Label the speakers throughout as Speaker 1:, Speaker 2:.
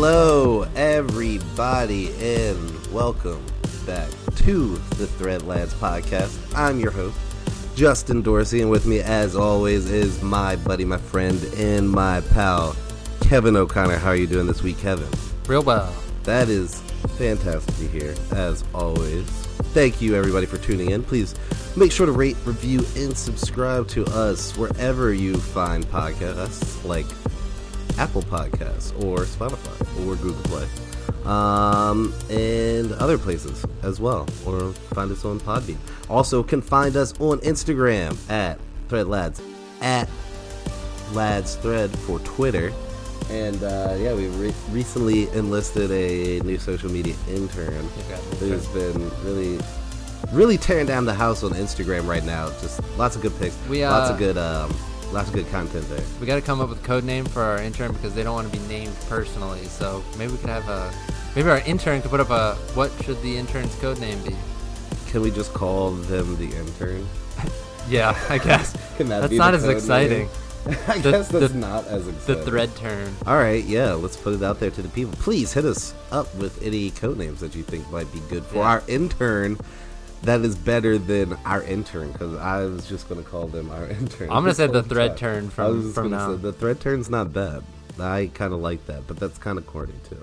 Speaker 1: Hello, everybody, and welcome back to the Thread Lads podcast. I'm your host, Justin Dorsey, and with me, as always, is my buddy, my friend, and my pal, Kevin O'Connor. How are you doing this week, Kevin?
Speaker 2: Real well.
Speaker 1: That is fantastic to hear, as always. Thank you, everybody, for tuning in. Please make sure to rate, review, and subscribe to us wherever you find podcasts, like Apple Podcasts or Spotify or Google Play, and other places as well, or find us on Podbean. Also can find us on Instagram at ThreadLads, at LadsThread for Twitter, and we recently enlisted a new social media intern who's been really tearing down the house on Instagram right now. Just lots of good pics, lots of good content there.
Speaker 2: We got to come up with a code name for our intern because they don't want to be named personally. So maybe we could have maybe our intern could put up what should the intern's code name be?
Speaker 1: Can we just call them the intern?
Speaker 2: Yeah, I guess.
Speaker 1: That's
Speaker 2: not as exciting.
Speaker 1: I guess that's not as exciting.
Speaker 2: The thread turn.
Speaker 1: All right, yeah, let's put it out there to the people. Please hit us up with any code names that you think might be good for our intern. That is better than our intern, because I was just going to call them our intern.
Speaker 2: I'm going to say the thread turn from now.
Speaker 1: The thread turn's not bad. I kind of like that, but that's kind of corny too.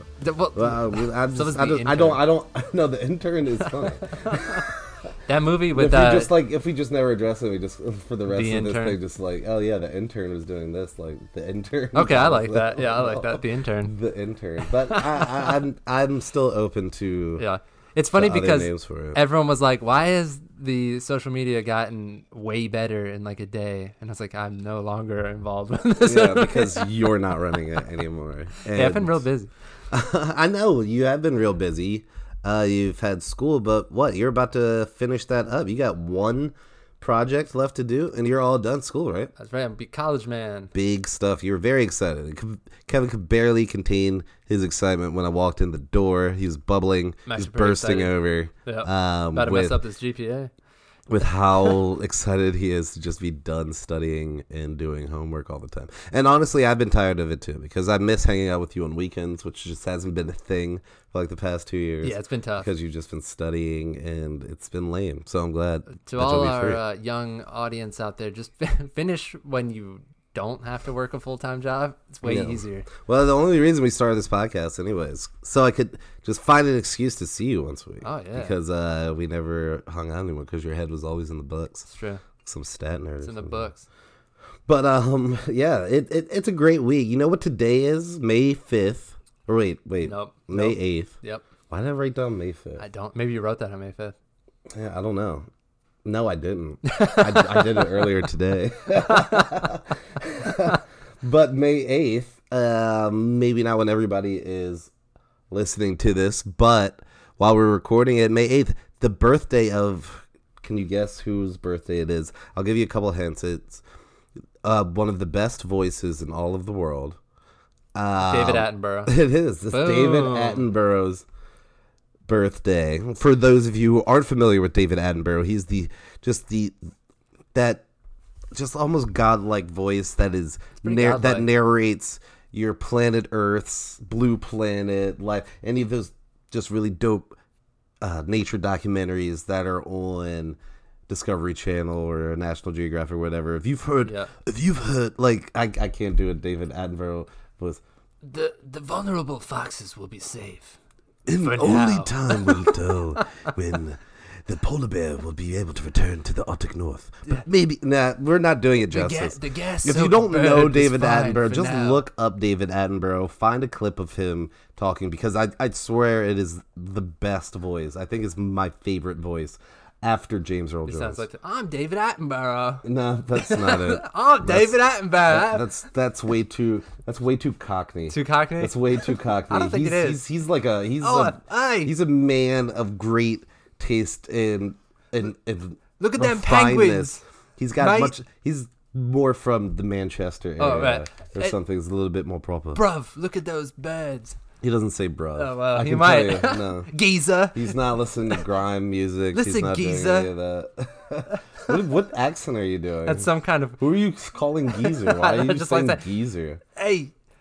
Speaker 1: The intern is funny.
Speaker 2: That movie with
Speaker 1: if we just never address it, we just for the rest of this thing, just like, oh yeah, the intern was doing this, like the intern.
Speaker 2: Okay, I like that. Yeah, I like that. The intern.
Speaker 1: The intern, but I'm still open to.
Speaker 2: Yeah. It's funny because
Speaker 1: for it.
Speaker 2: Everyone was like, why has the social media gotten way better in like a day? And I was like, I'm no longer involved with this.
Speaker 1: Yeah, because you're not running it anymore.
Speaker 2: Yeah, I've been real busy.
Speaker 1: I know, you have been real busy. You've had school, but what? You're about to finish that up. You got one project left to do, and you're all done school, right?
Speaker 2: That's right. I'm a college man.
Speaker 1: Big stuff. You were very excited. Kevin could barely contain his excitement when I walked in the door. He was bubbling. He was bursting over.
Speaker 2: Yep. About to mess up this GPA.
Speaker 1: With how excited he is to just be done studying and doing homework all the time. And honestly, I've been tired of it too, because I miss hanging out with you on weekends, which just hasn't been a thing for like the past 2 years.
Speaker 2: Yeah, it's been tough.
Speaker 1: Because you've just been studying and it's been lame. So I'm glad
Speaker 2: to all our young audience out there, just finish when you don't have to work a full-time job. It's way easier.
Speaker 1: Well, the only reason we started this podcast anyways, so I could just find an excuse to see you once a week.
Speaker 2: Oh, yeah.
Speaker 1: Because we never hung out anymore because your head was always in the books.
Speaker 2: It's true.
Speaker 1: Some stat nerd.
Speaker 2: It's in the books.
Speaker 1: But, it's a great week. You know what today is? May 5th. Or wait.
Speaker 2: Nope.
Speaker 1: May 8th.
Speaker 2: Yep.
Speaker 1: Why did I write down May 5th?
Speaker 2: I don't. Maybe you wrote that on May 5th.
Speaker 1: Yeah, I don't know. No, I didn't. I did it earlier today. But May 8th, maybe not when everybody is listening to this, but while we're recording it, May 8th, the birthday of, can you guess whose birthday it is? I'll give you a couple hints. It's one of the best voices in all of the world.
Speaker 2: David Attenborough.
Speaker 1: It is. It's David Attenborough's birthday. For those of you who aren't familiar with David Attenborough, he's that almost godlike voice that is that narrates your planet Earth's Blue Planet, life, any of those just really dope nature documentaries that are on Discovery Channel or National Geographic or whatever. If you've heard, like I can't do a David Attenborough voice.
Speaker 2: The vulnerable foxes will be safe.
Speaker 1: And only time will tell when the polar bear will be able to return to the Arctic North. But we're not doing it justice.
Speaker 2: The gas.
Speaker 1: If you don't know David Attenborough, just look up David Attenborough. Find a clip of him talking, because I swear it is the best voice. I think it's my favorite voice after James Earl Jones.
Speaker 2: It sounds like, I'm David Attenborough.
Speaker 1: No, that's not it.
Speaker 2: David Attenborough.
Speaker 1: That's way too Cockney.
Speaker 2: Too Cockney?
Speaker 1: That's way too Cockney.
Speaker 2: I don't think it is.
Speaker 1: He's a man of great taste and
Speaker 2: look at them penguins.
Speaker 1: He's got he's more from the Manchester area or something. It's a little bit more proper.
Speaker 2: Bruv, look at those birds.
Speaker 1: He doesn't say bruv.
Speaker 2: Oh, well, he might.
Speaker 1: No.
Speaker 2: Geezer.
Speaker 1: He's not listening to grime music.
Speaker 2: Listen,
Speaker 1: he's not
Speaker 2: geezer.
Speaker 1: doing any of that. What accent are you doing?
Speaker 2: That's some kind of...
Speaker 1: Who are you calling geezer? Why are you
Speaker 2: just
Speaker 1: saying
Speaker 2: like
Speaker 1: geezer?
Speaker 2: Hey,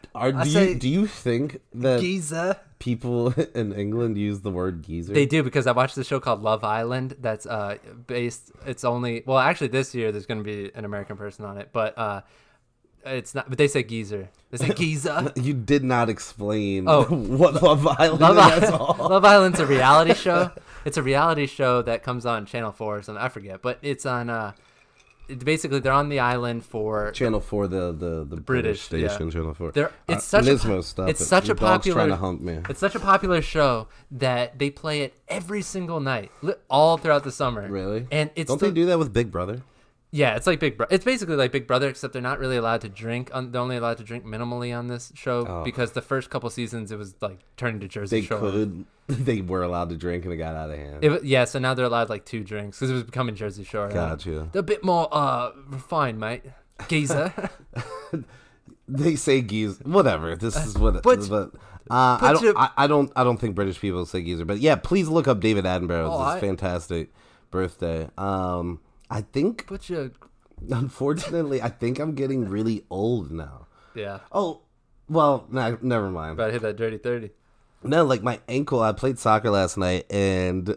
Speaker 1: Do you think that
Speaker 2: Geezer.
Speaker 1: people in England use the word geezer?
Speaker 2: They do, because I watched the show called Love Island. That's based. It's only actually this year there's going to be an American person on it, but it's not. But they say geezer. They say geezer.
Speaker 1: You did not explain
Speaker 2: Oh.
Speaker 1: what Love Island is. That's all.
Speaker 2: Love Island's a reality show. It's a reality show that comes on Channel 4 or something. I forget, but it's on. Basically, they're on the island for
Speaker 1: Channel 4, the British station,
Speaker 2: yeah.
Speaker 1: Channel 4.
Speaker 2: It's such
Speaker 1: Nismo,
Speaker 2: a
Speaker 1: stop
Speaker 2: it's
Speaker 1: it.
Speaker 2: such
Speaker 1: Your
Speaker 2: a
Speaker 1: dog's
Speaker 2: popular
Speaker 1: trying to hump me.
Speaker 2: It's such a popular show that they play it every single night, all throughout the summer.
Speaker 1: Really?
Speaker 2: And it's
Speaker 1: Don't they do that with Big Brother?
Speaker 2: Yeah, it's like Big Brother. It's basically like Big Brother, except they're not really allowed to drink. They're only allowed to drink minimally on this show because the first couple seasons it was like turning to Jersey Shore.
Speaker 1: They were allowed to drink and it got out of hand.
Speaker 2: So now they're allowed like 2 drinks because it was becoming Jersey Shore.
Speaker 1: Gotcha.
Speaker 2: They're a bit more refined, mate. Geezer.
Speaker 1: They say geezer. Whatever. This is what. I don't think British people say geezer. But yeah, please look up David Attenborough's this fantastic birthday. I think. Unfortunately, I think I'm getting really old now.
Speaker 2: Yeah.
Speaker 1: Oh, well, never mind.
Speaker 2: But I hit that dirty 30.
Speaker 1: No, like my ankle. I played soccer last night, and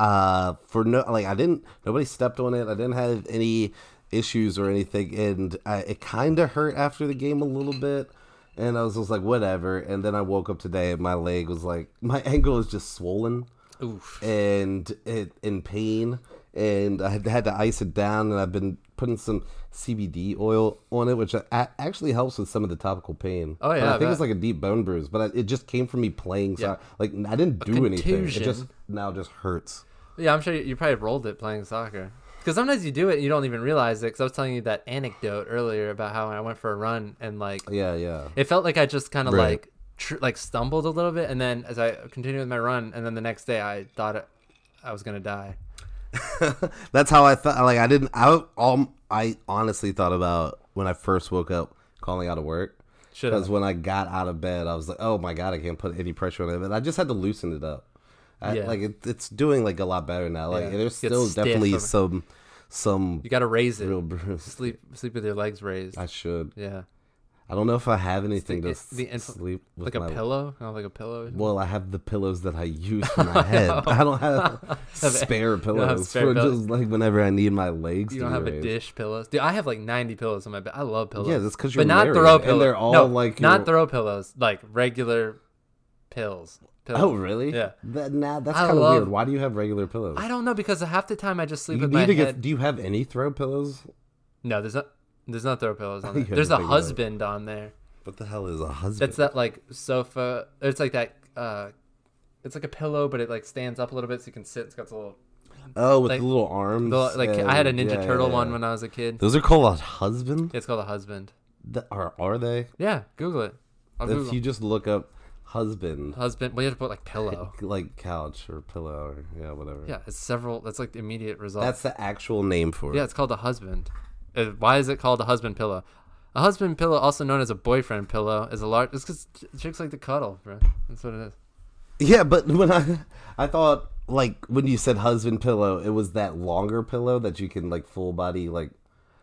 Speaker 1: nobody stepped on it. I didn't have any issues or anything, and it kind of hurt after the game a little bit. And I was just like, whatever. And then I woke up today, and my ankle is just swollen.
Speaker 2: Oof.
Speaker 1: And in pain. And I had to ice it down, and I've been putting some CBD oil on it, which actually helps with some of the topical pain.
Speaker 2: Oh, yeah.
Speaker 1: But I think it's like a deep bone bruise, but it just came from me playing. Yeah. Like, I didn't do anything. It just hurts.
Speaker 2: Yeah, I'm sure you probably rolled it playing soccer. Because sometimes you do it and you don't even realize it. Because I was telling you that anecdote earlier about how I went for a run and like...
Speaker 1: Yeah.
Speaker 2: It felt like I just kind of like stumbled a little bit. And then as I continued with my run, and then the next day I thought I was going to die.
Speaker 1: That's how I thought. Like I honestly thought about when I first woke up calling out of work. Because when I got out of bed, I was like, "Oh my god, I can't put any pressure on it." But I just had to loosen it up. Like it's doing like a lot better now. Like there's still definitely some.
Speaker 2: You got to raise it.
Speaker 1: Real bruise.
Speaker 2: Sleep with your legs raised.
Speaker 1: I should.
Speaker 2: Yeah.
Speaker 1: I don't know if I have anything to sleep with.
Speaker 2: Like a pillow? Kind of like a pillow?
Speaker 1: Well, I have the pillows that I use for my head. I don't have spare pillows for just like whenever I need my legs.
Speaker 2: You don't have a dish pillows? Dude, I have like 90 pillows on my bed. I love pillows.
Speaker 1: Yeah, that's because you're
Speaker 2: married.
Speaker 1: But not throw pillows. And they're all
Speaker 2: not throw pillows. Like regular pills.
Speaker 1: Oh, really?
Speaker 2: Yeah.
Speaker 1: That's kind of weird. Why do you have regular pillows?
Speaker 2: I don't know, because half the time I just sleep with my head.
Speaker 1: Do you have any throw pillows?
Speaker 2: No, there's no throw pillows on there. There's a husband on there.
Speaker 1: What the hell is a husband?
Speaker 2: That's that like sofa. It's like that. It's like a pillow, but it like stands up a little bit so you can sit. It's got the little.
Speaker 1: Oh, with the little arms.
Speaker 2: I had a Ninja Turtle one when I was a kid.
Speaker 1: Those are called a husband?
Speaker 2: It's called a husband.
Speaker 1: Are they?
Speaker 2: Yeah, Google it.
Speaker 1: If you just look up husband.
Speaker 2: Well, you have to put like pillow.
Speaker 1: Like couch or pillow or whatever.
Speaker 2: Yeah, it's several. That's like the immediate result.
Speaker 1: That's the actual name for it.
Speaker 2: Yeah, it's called a husband. Why is it called a husband pillow? A husband pillow, also known as a boyfriend pillow, is a large. It's because chicks like to cuddle, bro. That's what it is.
Speaker 1: Yeah, but when I thought like when you said husband pillow, it was that longer pillow that you can like full body like.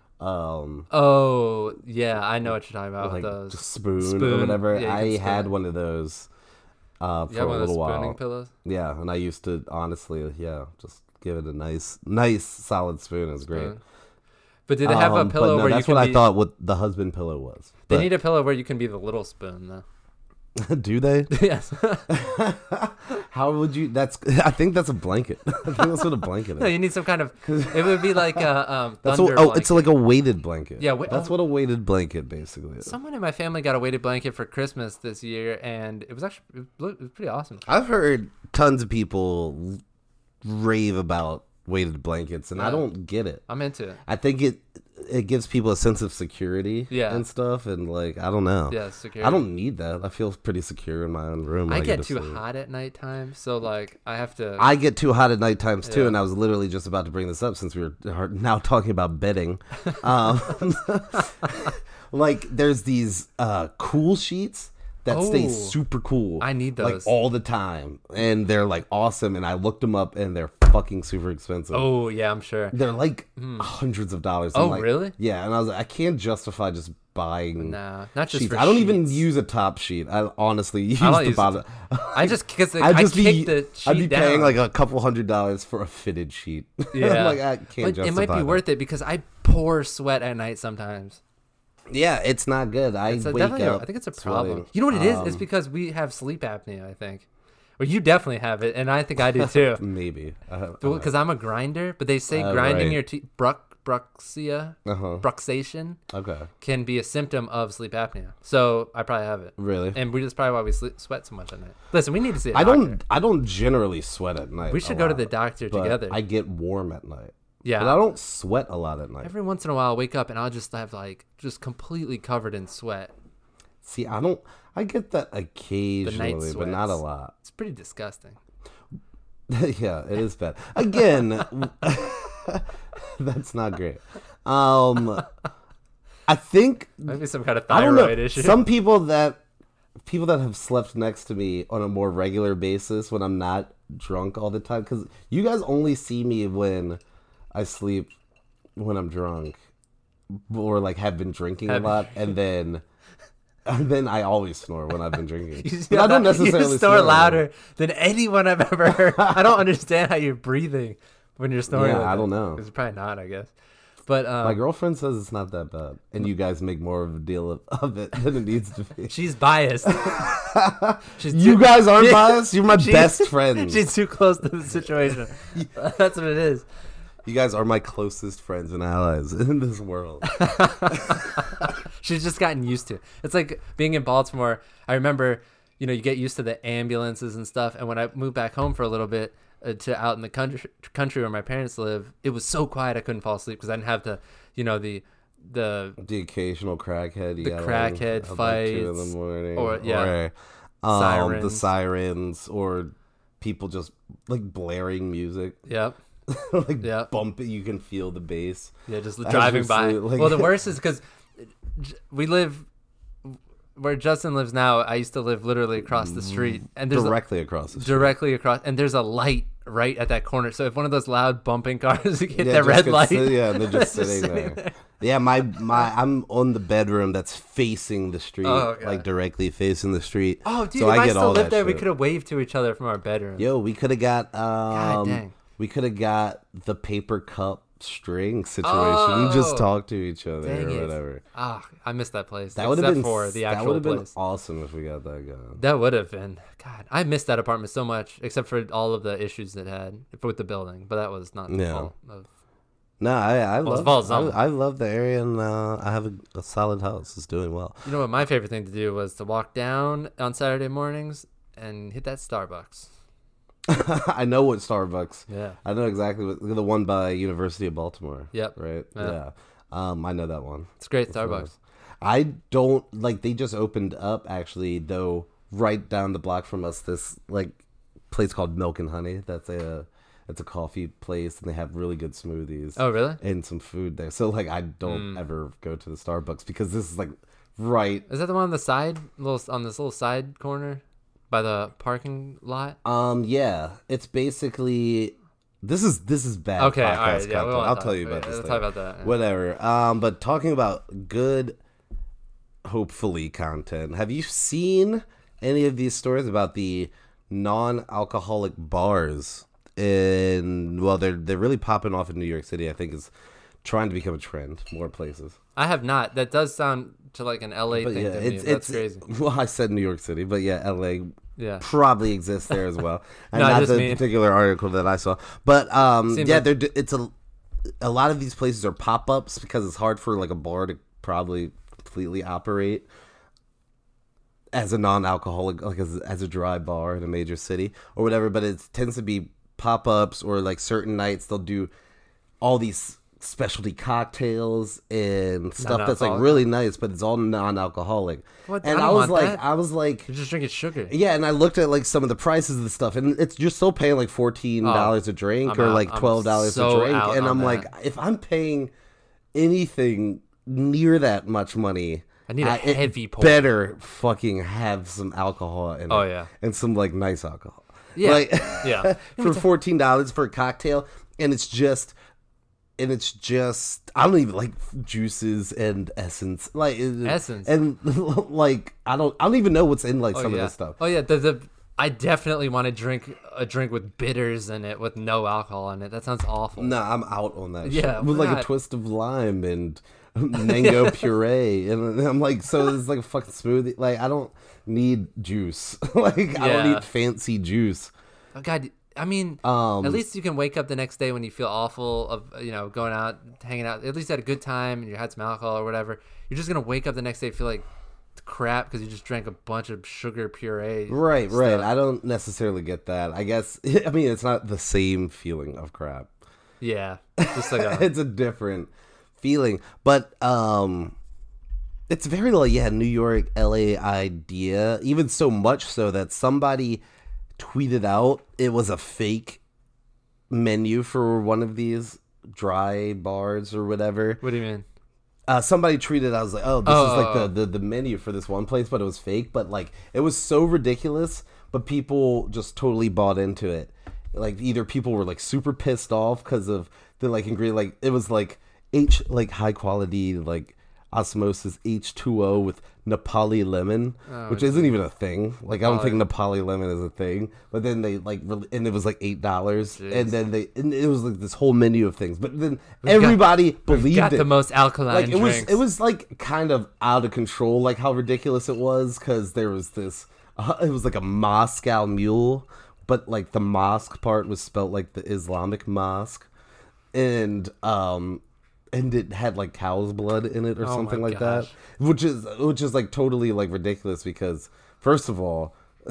Speaker 2: Oh yeah, I know what you're talking about.
Speaker 1: Like
Speaker 2: those
Speaker 1: just spoon or whatever.
Speaker 2: Yeah,
Speaker 1: I had one of those for a little while.
Speaker 2: Spooning pillows?
Speaker 1: Yeah, and I used to honestly, just give it a nice solid spoon. It was great.
Speaker 2: But do they have a pillow where you can
Speaker 1: that's what I thought what the husband pillow was.
Speaker 2: They need a pillow where you can be the little spoon, though.
Speaker 1: Do they?
Speaker 2: Yes.
Speaker 1: How would you? I think that's a blanket. I think that's what a blanket is.
Speaker 2: No, you need some kind of. It would be like a
Speaker 1: it's like a weighted blanket.
Speaker 2: Yeah,
Speaker 1: that's what a weighted blanket basically is.
Speaker 2: Someone in my family got a weighted blanket for Christmas this year, and it was pretty awesome.
Speaker 1: I've heard tons of people rave about weighted blankets, and I don't get it.
Speaker 2: I'm into it.
Speaker 1: I think it gives people a sense of security and stuff, and like I don't know.
Speaker 2: Yeah, security.
Speaker 1: I don't need that. I feel pretty secure in my own room.
Speaker 2: I get too hot at nighttime, so like I have to.
Speaker 1: I get too hot at night times too, and I was literally just about to bring this up since we are now talking about bedding. Like there's these cool sheets that stay super cool.
Speaker 2: I need those
Speaker 1: like all the time, and they're like awesome. And I looked them up, and they're fucking super expensive.
Speaker 2: Oh yeah, I'm sure.
Speaker 1: They're like hundreds of dollars.
Speaker 2: Oh,
Speaker 1: I'm like,
Speaker 2: really?
Speaker 1: Yeah, and I was like, I can't justify just buying
Speaker 2: Nah, not just
Speaker 1: sheets.
Speaker 2: for
Speaker 1: I don't even
Speaker 2: sheets.
Speaker 1: use a top sheet. I honestly use
Speaker 2: don't
Speaker 1: the
Speaker 2: use
Speaker 1: bottom.
Speaker 2: I just because I
Speaker 1: I'd just
Speaker 2: kicked the sheet
Speaker 1: I'd be
Speaker 2: down.
Speaker 1: paying like a couple $100 for a fitted sheet.
Speaker 2: Yeah,
Speaker 1: I'm like, I can't
Speaker 2: but
Speaker 1: justify
Speaker 2: it might be
Speaker 1: that.
Speaker 2: worth it because I pour sweat at night sometimes.
Speaker 1: Yeah, it's not good. I
Speaker 2: It's
Speaker 1: wake
Speaker 2: definitely,
Speaker 1: up.
Speaker 2: I think it's a problem.
Speaker 1: sweating.
Speaker 2: You know what it is? It's because we have sleep apnea. I think, or you definitely have it, and I think I do too.
Speaker 1: Maybe
Speaker 2: Because I'm a grinder, but they say
Speaker 1: Oh,
Speaker 2: grinding
Speaker 1: right.
Speaker 2: your teeth, bruxation,
Speaker 1: Okay,
Speaker 2: can be a symptom of sleep apnea. So I probably have it,
Speaker 1: really.
Speaker 2: and that's probably why we sweat so much at night. Listen, we need to see a
Speaker 1: I
Speaker 2: doctor.
Speaker 1: don't generally sweat at night.
Speaker 2: We
Speaker 1: a
Speaker 2: should go to
Speaker 1: lot,
Speaker 2: the doctor
Speaker 1: but
Speaker 2: together.
Speaker 1: I get warm at night.
Speaker 2: Yeah.
Speaker 1: But I don't sweat a lot at night.
Speaker 2: Every once in a while, I'll wake up and I'll just have just completely covered in sweat.
Speaker 1: See, I get that occasionally, but not a
Speaker 2: sweats.
Speaker 1: lot.
Speaker 2: It's pretty disgusting.
Speaker 1: Yeah, it is bad. Again, that's not great. I think
Speaker 2: Maybe some kind of
Speaker 1: I don't know.
Speaker 2: thyroid issue.
Speaker 1: Some people that have slept next to me on a more regular basis when I'm not drunk all the time, because you guys only see me when I sleep when I'm drunk or like have been drinking a lot, and then I always snore when I've been drinking. But I don't necessarily
Speaker 2: you snore louder than anyone I've ever heard. I don't understand how you're breathing when you're snoring.
Speaker 1: Yeah,
Speaker 2: like
Speaker 1: I
Speaker 2: that.
Speaker 1: don't know.
Speaker 2: It's probably not, I guess. But
Speaker 1: My girlfriend says it's not that bad, and you guys make more of a deal of it than it needs to be.
Speaker 2: she's biased.
Speaker 1: You guys aren't biased. You're my best friends.
Speaker 2: She's too close to the situation. That's what it is.
Speaker 1: You guys are my closest friends and allies in this world.
Speaker 2: She's just gotten used to it. It's like being in Baltimore. I remember, you get used to the ambulances and stuff. And when I moved back home for a little bit to out in the country where my parents live, it was so quiet I couldn't fall asleep because I didn't have the
Speaker 1: The occasional crackhead,
Speaker 2: crackhead
Speaker 1: at like
Speaker 2: fights,
Speaker 1: 2 in the morning,
Speaker 2: or
Speaker 1: the
Speaker 2: sirens.
Speaker 1: sirens, or people just like blaring music,
Speaker 2: Yep.
Speaker 1: like
Speaker 2: Yep.
Speaker 1: bumping. You can feel the bass.
Speaker 2: Yeah, just
Speaker 1: As
Speaker 2: driving
Speaker 1: you're
Speaker 2: by.
Speaker 1: like-
Speaker 2: Well, the worst is because we live where Justin lives now. I used to live literally across the street, and there's
Speaker 1: Directly across the street.
Speaker 2: directly across, and there's a light right at that corner. So if one of those loud bumping cars hit
Speaker 1: Yeah,
Speaker 2: that
Speaker 1: just
Speaker 2: red
Speaker 1: gets
Speaker 2: light,
Speaker 1: and they're just
Speaker 2: Just
Speaker 1: sitting
Speaker 2: sitting
Speaker 1: there. Yeah, my I'm on the bedroom that's facing the street,
Speaker 2: Oh, God.
Speaker 1: like directly facing the street.
Speaker 2: oh dude,
Speaker 1: so
Speaker 2: if I
Speaker 1: get
Speaker 2: still
Speaker 1: all
Speaker 2: lived
Speaker 1: that
Speaker 2: there, we
Speaker 1: shit.
Speaker 2: could have waved to each other from our bedroom.
Speaker 1: Yo, we could have got
Speaker 2: dang.
Speaker 1: we could have got the paper cup string situation and just
Speaker 2: Oh,
Speaker 1: talk to each other
Speaker 2: dang
Speaker 1: or
Speaker 2: it.
Speaker 1: whatever.
Speaker 2: I missed that place.
Speaker 1: That would have
Speaker 2: except
Speaker 1: been
Speaker 2: for the
Speaker 1: that
Speaker 2: actual
Speaker 1: would have been
Speaker 2: place.
Speaker 1: awesome if we got that going.
Speaker 2: That would have been. God, I missed that apartment so much, except for all of the issues it had with the building. But that was not the
Speaker 1: Yeah.
Speaker 2: fault of.
Speaker 1: No, I
Speaker 2: Well, it's
Speaker 1: love
Speaker 2: Balsam.
Speaker 1: I love the area, and I have a solid house. It's doing well.
Speaker 2: You know what? My favorite thing to do was to walk down on Saturday mornings and hit that Starbucks.
Speaker 1: I know what Starbucks.
Speaker 2: Yeah.
Speaker 1: I know exactly what the one by University of Baltimore.
Speaker 2: Yep.
Speaker 1: Right.
Speaker 2: Yeah.
Speaker 1: Yeah. I know that one.
Speaker 2: It's great
Speaker 1: It's
Speaker 2: Starbucks.
Speaker 1: nice. I don't like. They just opened up actually, though, right down the block from us. This like place called Milk and Honey. It's a coffee place, and they have really good smoothies.
Speaker 2: Oh, really?
Speaker 1: And some food there. So like, I don't ever go to the Starbucks because this is like right.
Speaker 2: Is that the one on the side, on this little side corner by the parking lot?
Speaker 1: Yeah. It's basically. This is bad.
Speaker 2: Okay,
Speaker 1: podcast
Speaker 2: all right, yeah, we
Speaker 1: content.
Speaker 2: won't
Speaker 1: I'll
Speaker 2: talk-
Speaker 1: tell you
Speaker 2: yeah,
Speaker 1: about this.
Speaker 2: we'll
Speaker 1: later.
Speaker 2: talk about that, yeah.
Speaker 1: Whatever. But talking about good, hopefully content. Have you seen any of these stories about the non-alcoholic bars in? Well, they're really popping off in New York City. I think is trying to become a trend. More places.
Speaker 2: I have not. That does sound to like an LA
Speaker 1: But
Speaker 2: thing
Speaker 1: yeah,
Speaker 2: to me. That's crazy.
Speaker 1: Well, I said New York City, but yeah, LA
Speaker 2: Yeah.
Speaker 1: probably exists there as well. And
Speaker 2: No, I
Speaker 1: not
Speaker 2: just
Speaker 1: the
Speaker 2: mean-
Speaker 1: particular article that I saw. But
Speaker 2: Seems
Speaker 1: yeah,
Speaker 2: like-
Speaker 1: it's a lot of these places are pop-ups because it's hard for like a bar to probably completely operate as a non-alcoholic, like as a dry bar in a major city or whatever. But it tends to be pop-ups, or like certain nights they'll do all these specialty cocktails and stuff that's like
Speaker 2: Non-alcoholic.
Speaker 1: really nice, but it's all non-alcoholic.
Speaker 2: What?
Speaker 1: And
Speaker 2: I
Speaker 1: I
Speaker 2: don't
Speaker 1: was
Speaker 2: want
Speaker 1: like,
Speaker 2: that.
Speaker 1: I was like,
Speaker 2: You're just drinking sugar.
Speaker 1: yeah, and I looked at like some of the prices of the stuff, and it's just still paying like $14 a drink
Speaker 2: I'm
Speaker 1: or
Speaker 2: out.
Speaker 1: like
Speaker 2: I'm
Speaker 1: $12
Speaker 2: so
Speaker 1: a drink,
Speaker 2: out
Speaker 1: and
Speaker 2: on
Speaker 1: I'm like,
Speaker 2: that.
Speaker 1: if I'm paying anything near that much money,
Speaker 2: I need a
Speaker 1: it
Speaker 2: heavy pour.
Speaker 1: better fucking have some alcohol in it.
Speaker 2: Oh, yeah.
Speaker 1: and some like nice alcohol.
Speaker 2: Yeah.
Speaker 1: Like,
Speaker 2: Yeah.
Speaker 1: for $14 for a cocktail, and it's just I don't even like juices and essence, like
Speaker 2: Essence.
Speaker 1: and like I don't even know what's in like some
Speaker 2: yeah.
Speaker 1: of this stuff.
Speaker 2: Oh yeah, I definitely want to drink a drink with bitters in it with no alcohol in it. That sounds awful.
Speaker 1: No, I'm out on that.
Speaker 2: Yeah,
Speaker 1: shit. With like
Speaker 2: not.
Speaker 1: a twist of lime and mango puree, and I'm like, so it's like a fucking smoothie. Like I don't need juice. Like I don't
Speaker 2: Yeah.
Speaker 1: need fancy juice.
Speaker 2: Oh, God, I mean, at least you can wake up the next day when you feel awful of going out, hanging out. At least you had a good time and you had some alcohol or whatever. You're just gonna wake up the next day and feel like crap because you just drank a bunch of sugar puree.
Speaker 1: Right.
Speaker 2: stuff.
Speaker 1: I don't necessarily get that. I guess I mean it's not the same feeling of crap.
Speaker 2: Yeah, just like
Speaker 1: It's a different feeling, but it's very like New York, LA idea. Even so much so that somebody tweeted out it was a fake menu for one of these dry bars or whatever.
Speaker 2: What do you mean?
Speaker 1: Somebody tweeted, I was like, oh, this is like the menu for this one place, but it was fake. But like, it was so ridiculous, but people just totally bought into it. Like, either people were like super pissed off because of the like ingredient, like it was like high quality like osmosis H2O with Nepali lemon, which isn't even a thing. Like I don't think Nepali lemon is a thing. But then they like, and it was like $8, and then it was like this whole menu of things. But then everybody believed
Speaker 2: Got
Speaker 1: it.
Speaker 2: the most alkaline
Speaker 1: Like
Speaker 2: drinks.
Speaker 1: it was like kind of out of control, like how ridiculous it was, because there was this. It was like a Moscow Mule, but like the mosque part was spelt like the Islamic mosque, and it had like cow's blood in it or something like that, which is like totally like ridiculous because first of all,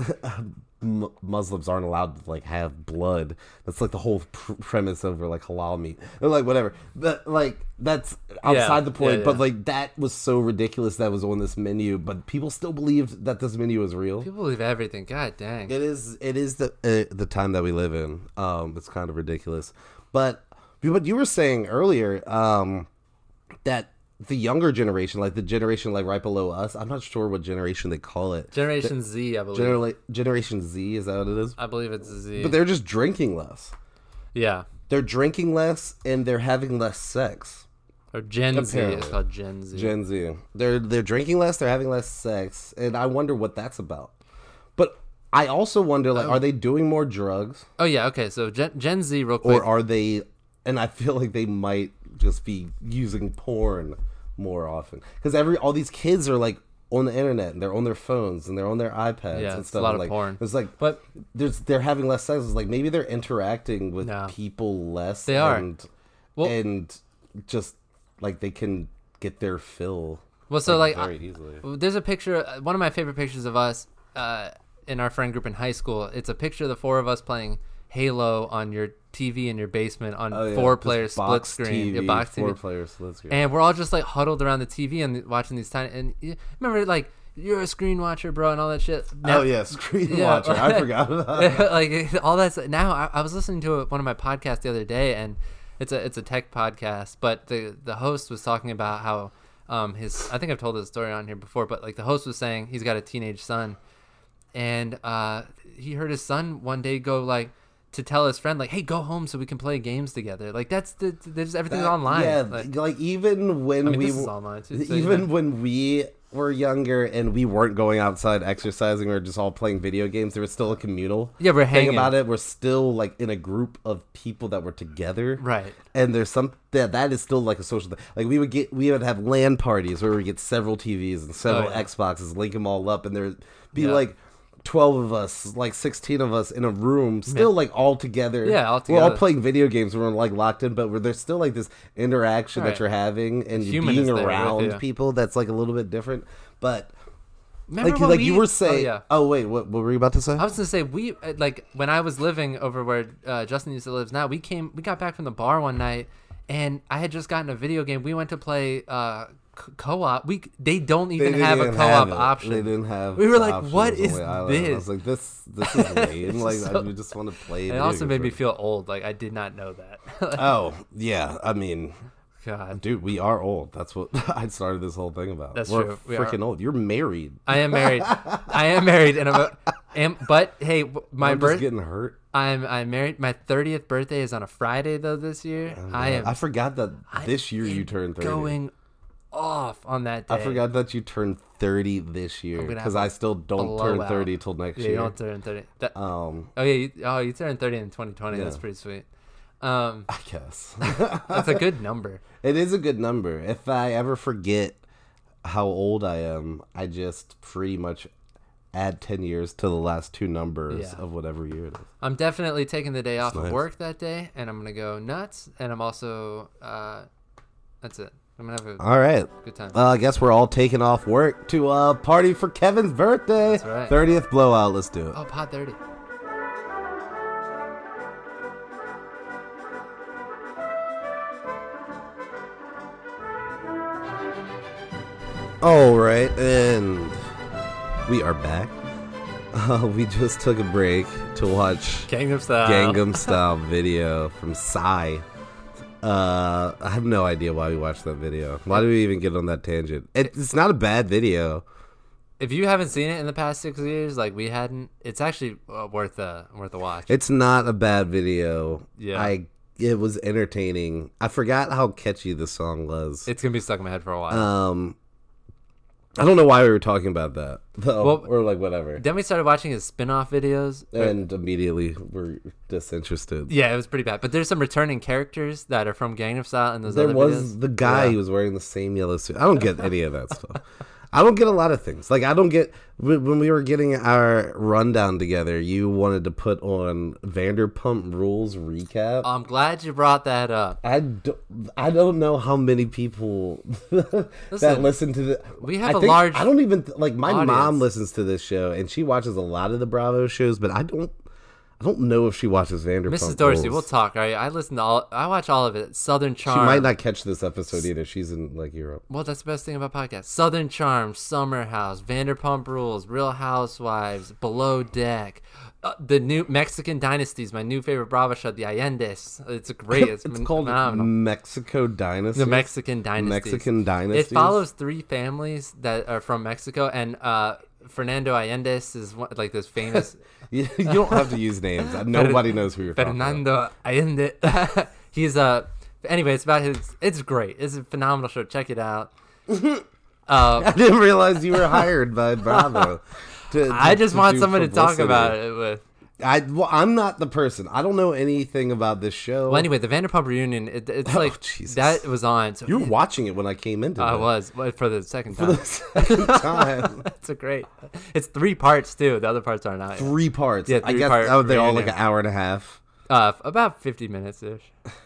Speaker 1: Muslims aren't allowed to like have blood. That's like the whole premise over like halal meat or like whatever. But like that's outside the point. But like that was so ridiculous that was on this menu, but people still believed that this menu was real.
Speaker 2: People believe everything. God dang.
Speaker 1: It is the time that we live in. It's kind of ridiculous, but you were saying earlier that the younger generation, like the generation like right below us, I'm not sure what generation they call it.
Speaker 2: Generation Z, I believe.
Speaker 1: Generation Z, is that what it is?
Speaker 2: I believe it's Z.
Speaker 1: But they're just drinking less.
Speaker 2: Yeah.
Speaker 1: They're drinking less and they're having less sex.
Speaker 2: Or Gen Z.
Speaker 1: Apparently.
Speaker 2: It's called Gen Z.
Speaker 1: Gen Z. They're drinking less, they're having less sex, and I wonder what that's about. But I also wonder, like, are they doing more drugs?
Speaker 2: Oh, yeah, okay. So Gen Z, real quick.
Speaker 1: Or are they, and I feel like they might just be using porn more often. Because all these kids are, like, on the internet, and they're on their phones, and they're on their iPads
Speaker 2: Yeah,
Speaker 1: and
Speaker 2: it's
Speaker 1: stuff.
Speaker 2: a lot of
Speaker 1: like,
Speaker 2: porn.
Speaker 1: It's like,
Speaker 2: But
Speaker 1: they're having less sex. It's like, maybe they're interacting with people less.
Speaker 2: They are.
Speaker 1: And just, like, they can get their fill.
Speaker 2: Well, so like,
Speaker 1: very easily.
Speaker 2: There's a picture. One of my favorite pictures of us in our friend group in high school. It's a picture of the four of us playing Halo on your TV in your basement on 4-player split screen, box TV,
Speaker 1: 4-player split screen,
Speaker 2: and we're all just like huddled around the TV and watching these tiny. And remember, like, you're a screen watcher, bro, and all that shit. Now,
Speaker 1: screen watcher. I forgot about that.
Speaker 2: Like all that's now. I was listening to one of my podcasts the other day, and it's a tech podcast, but the host was talking about how I think I've told this story on here before, but like the host was saying he's got a teenage son, and he heard his son one day go like to tell his friend like, "Hey, go home so we can play games together." Like there's everything's online.
Speaker 1: Yeah,
Speaker 2: like
Speaker 1: even when
Speaker 2: this is online too, so,
Speaker 1: when we were younger and we weren't going outside exercising or just all playing video games, there was still a communal
Speaker 2: we're hanging
Speaker 1: thing about it. We're still like in a group of people that were together,
Speaker 2: right?
Speaker 1: And there's that is still like a social thing. Like we would have LAN parties where we get several TVs and several Xboxes, link them all up, and there'd be like 12 of us, like 16 of us in a room, still like all together.
Speaker 2: Yeah, all together.
Speaker 1: We're all playing video games. We're like locked in, but there's still like this interaction that you're having and you're being around people that's like a little bit different. But like you were saying, wait, what were you about to say?
Speaker 2: I was gonna say we like when I was living over where Justin used to live now. We got back from the bar one night, and I had just gotten a video game. We went to play co-op. They don't even have a co-op option.
Speaker 1: They didn't have.
Speaker 2: We were like, "What is this?"
Speaker 1: I was like, "This is lame." Like, I just want to play.
Speaker 2: It also made me feel old. Like I did not know that.
Speaker 1: Oh yeah, I mean,
Speaker 2: God,
Speaker 1: dude, we are old. That's what I started this whole thing about.
Speaker 2: That's
Speaker 1: We're
Speaker 2: true.
Speaker 1: freaking old. You're married.
Speaker 2: I am married. And But hey, my
Speaker 1: I'm just getting hurt.
Speaker 2: I'm married. My 30th birthday is on a Friday though this year.
Speaker 1: I forgot that this year you turned 30.
Speaker 2: Going off on that day.
Speaker 1: I forgot that you turned 30 this year because I still don't turn 30 till next year.
Speaker 2: You don't turn 30. You turned 30 in 2020. Yeah. That's pretty sweet.
Speaker 1: I guess
Speaker 2: that's a good number.
Speaker 1: It is a good number. If I ever forget how old I am, I just pretty much add 10 years to the last two numbers of whatever year it is.
Speaker 2: I'm definitely taking the day off of work that day, and I'm gonna go nuts. And I'm also that's it. I'm gonna have a good time.
Speaker 1: I guess we're all taking off work to party for Kevin's birthday.
Speaker 2: That's right.
Speaker 1: 30th blowout. Let's do it.
Speaker 2: Oh, Pod 30.
Speaker 1: All right, and we are back. We just took a break to watch
Speaker 2: Gangnam
Speaker 1: Style video from Psy. I have no idea why we watched that video. Why did we even get on that tangent? It's not a bad video.
Speaker 2: If you haven't seen it in the past 6 years, like we hadn't, it's actually worth a watch.
Speaker 1: It's not a bad video.
Speaker 2: Yeah.
Speaker 1: It was entertaining. I forgot how catchy the song was.
Speaker 2: It's gonna be stuck in my head for a while.
Speaker 1: I don't know why we were talking about that, though, or like whatever.
Speaker 2: Then we started watching his spin-off videos.
Speaker 1: And immediately we're disinterested.
Speaker 2: Yeah, it was pretty bad. But there's some returning characters that are from Gangnam Style and those other videos.
Speaker 1: There was the guy who was wearing the same yellow suit. I don't get any of that stuff. I don't get a lot of things. Like, I don't get... When we were getting our rundown together, you wanted to put on Vanderpump Rules recap.
Speaker 2: I'm glad you brought that up.
Speaker 1: I don't know how many people that listen to the...
Speaker 2: We have large
Speaker 1: I don't even... Like, my
Speaker 2: audience.
Speaker 1: mom listens to this show, and she watches a lot of the Bravo shows, but I don't know if she watches Vanderpump
Speaker 2: Mrs. Dorsey,
Speaker 1: Rules.
Speaker 2: we'll talk, all right? I watch all of it. Southern Charm.
Speaker 1: She might not catch this episode either. She's in, like, Europe.
Speaker 2: Well, that's the best thing about podcasts. Southern Charm, Summer House, Vanderpump Rules, Real Housewives, Below Deck, the new Mexican Dynasties, my new favorite Bravo show, The Allendes. It's great. It's
Speaker 1: called
Speaker 2: phenomenal.
Speaker 1: Mexico Dynasty.
Speaker 2: The Mexican Dynasties.
Speaker 1: Mexican Dynasties.
Speaker 2: It follows 3 families that are from Mexico, and Fernando Allendes is like this famous...
Speaker 1: You don't have to use names. Nobody knows who you're talking about.
Speaker 2: Fernando Allende. He's anyway, it's about it's great. It's a phenomenal show. Check it out.
Speaker 1: I didn't realize you were hired by Bravo.
Speaker 2: I just want someone to talk about it with.
Speaker 1: I'm not the person. I don't know anything about this show.
Speaker 2: Well, anyway, the Vanderpump reunion, it's like
Speaker 1: Jesus.
Speaker 2: that was on. So
Speaker 1: you were watching it when I came into it.
Speaker 2: I was, but for the second time.
Speaker 1: For the second time.
Speaker 2: That's great. It's 3 parts too. The other parts aren't out.
Speaker 1: 3 parts.
Speaker 2: Yeah,
Speaker 1: I guess they're all like an hour and a half.
Speaker 2: About 50 minutes ish.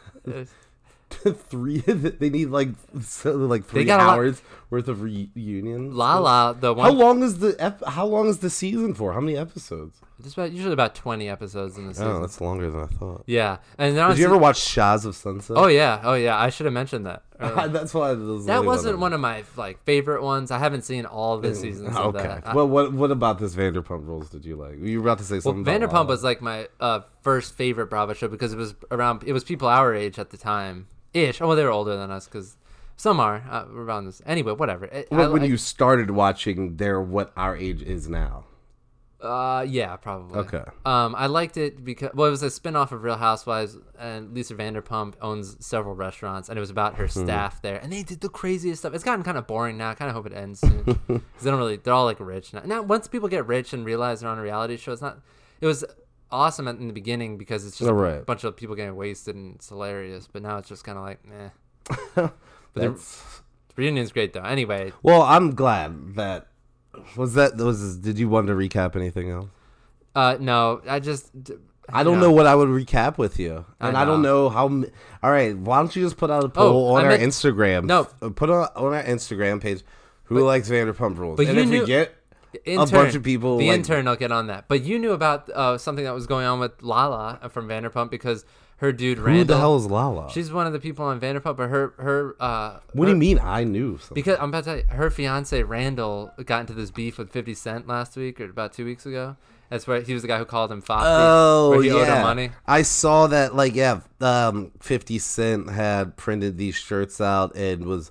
Speaker 1: 3. They need like 3 hours worth of reunions.
Speaker 2: Lala, the one.
Speaker 1: How long is the season for? How many episodes?
Speaker 2: It's usually about 20 episodes in the season.
Speaker 1: Oh, that's longer than I thought.
Speaker 2: Yeah, and
Speaker 1: did you ever watch Shahs of Sunset?
Speaker 2: Oh yeah. I should have mentioned that.
Speaker 1: That's why
Speaker 2: that wasn't one of my favorite ones. I haven't seen all of the seasons.
Speaker 1: Okay.
Speaker 2: Of that.
Speaker 1: Well, what about this Vanderpump Rules did you like? You were about to say something.
Speaker 2: Well,
Speaker 1: about
Speaker 2: Vanderpump was like my first favorite Bravo show because it was people our age at the time ish. Oh, well, they were older than us because some are around this. Anyway, whatever.
Speaker 1: When you started watching, they're what our age is now.
Speaker 2: Yeah, probably.
Speaker 1: Okay.
Speaker 2: I liked it because it was a spinoff of Real Housewives, and Lisa Vanderpump owns several restaurants, and it was about her staff there, and they did the craziest stuff. It's gotten kind of boring now. I kind of hope it ends soon because they're all like rich now. Now, once people get rich and realize they're on a reality show, it was awesome in the beginning because it's just a bunch of people getting wasted and it's hilarious. But now it's just kind of like, eh. But the reunion's great though. Anyway.
Speaker 1: Well, I'm glad that. Did you want to recap anything else?
Speaker 2: No,
Speaker 1: I don't know what I would recap with you, and I don't know how. All right, why don't you just put out a poll on our Instagram?
Speaker 2: No,
Speaker 1: put on our Instagram page who likes Vanderpump Rules,
Speaker 2: but
Speaker 1: and if we get a bunch of people,
Speaker 2: the intern will get on that. But you knew about something that was going on with Lala from Vanderpump because her dude Randall.
Speaker 1: Who the hell is Lala?
Speaker 2: She's one of the people on Vanderpump, but her.
Speaker 1: What do you mean? I knew something.
Speaker 2: Because I'm about to tell you, her fiance Randall got into this beef with 50 Cent last week or about 2 weeks ago. That's where he was the guy who called him Foxy.
Speaker 1: Oh,
Speaker 2: where he owed him money.
Speaker 1: I saw that. 50 Cent had printed these shirts out and was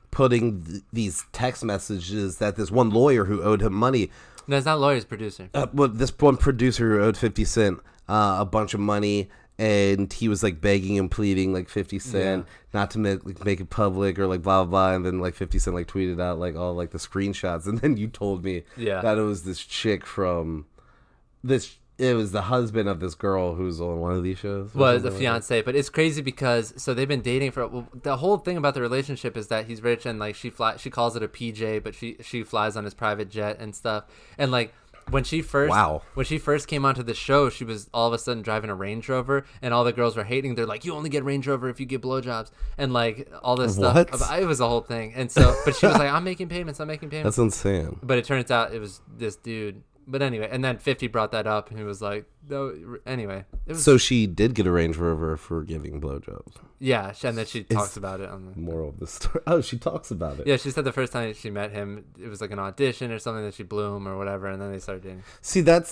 Speaker 1: putting these text messages that this one lawyer who owed him money.
Speaker 2: No, it's not lawyer's producer.
Speaker 1: Well, this one producer who owed 50 Cent a bunch of money, and he was like begging and pleading like 50 Cent not to make it public or like blah blah blah, and then like 50 Cent like tweeted out like all like the screenshots, and then you told me that it was this chick from this. It was the husband of this girl who's on one of these shows.
Speaker 2: Was a fiance, but it's crazy because so they've been dating the whole thing about the relationship is that he's rich and like she calls it a PJ, but she flies on his private jet and stuff. And like when she first came onto the show, she was all of a sudden driving a Range Rover, and all the girls were hating. They're like, "You only get Range Rover if you get blowjobs," and like all this stuff. It was a whole thing. And so, but she was like, "I'm making payments.
Speaker 1: That's insane.
Speaker 2: But it turns out it was this dude. But anyway, and then 50 brought that up, and he was like, "No." Anyway,
Speaker 1: so she did get a Range Rover for giving blowjobs.
Speaker 2: Yeah, and then she talks about it on the
Speaker 1: moral of the story. Oh, she talks about it.
Speaker 2: Yeah, she said the first time she met him, it was like an audition or something that she blew him or whatever, and then they started dating.
Speaker 1: See, that's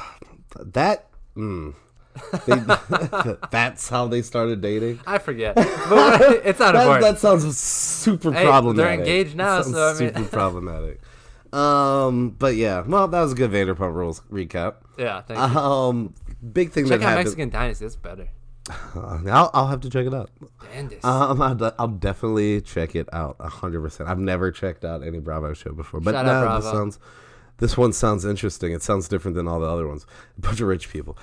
Speaker 1: how they started dating.
Speaker 2: I forget, but it's not important.
Speaker 1: That sounds super problematic.
Speaker 2: They're engaged now, so I mean,
Speaker 1: super problematic. But yeah, well, that was a good Vanderpump Rules recap.
Speaker 2: Yeah, thank you.
Speaker 1: Big thing
Speaker 2: check
Speaker 1: that
Speaker 2: out
Speaker 1: happened.
Speaker 2: Mexican Dynasty. That's better.
Speaker 1: I'll have to check it out.
Speaker 2: Dandis.
Speaker 1: I'll definitely check it out 100%. I've never checked out any Bravo show before, but
Speaker 2: Shout out Bravo.
Speaker 1: This one sounds interesting. It sounds different than all the other ones. A bunch of rich people.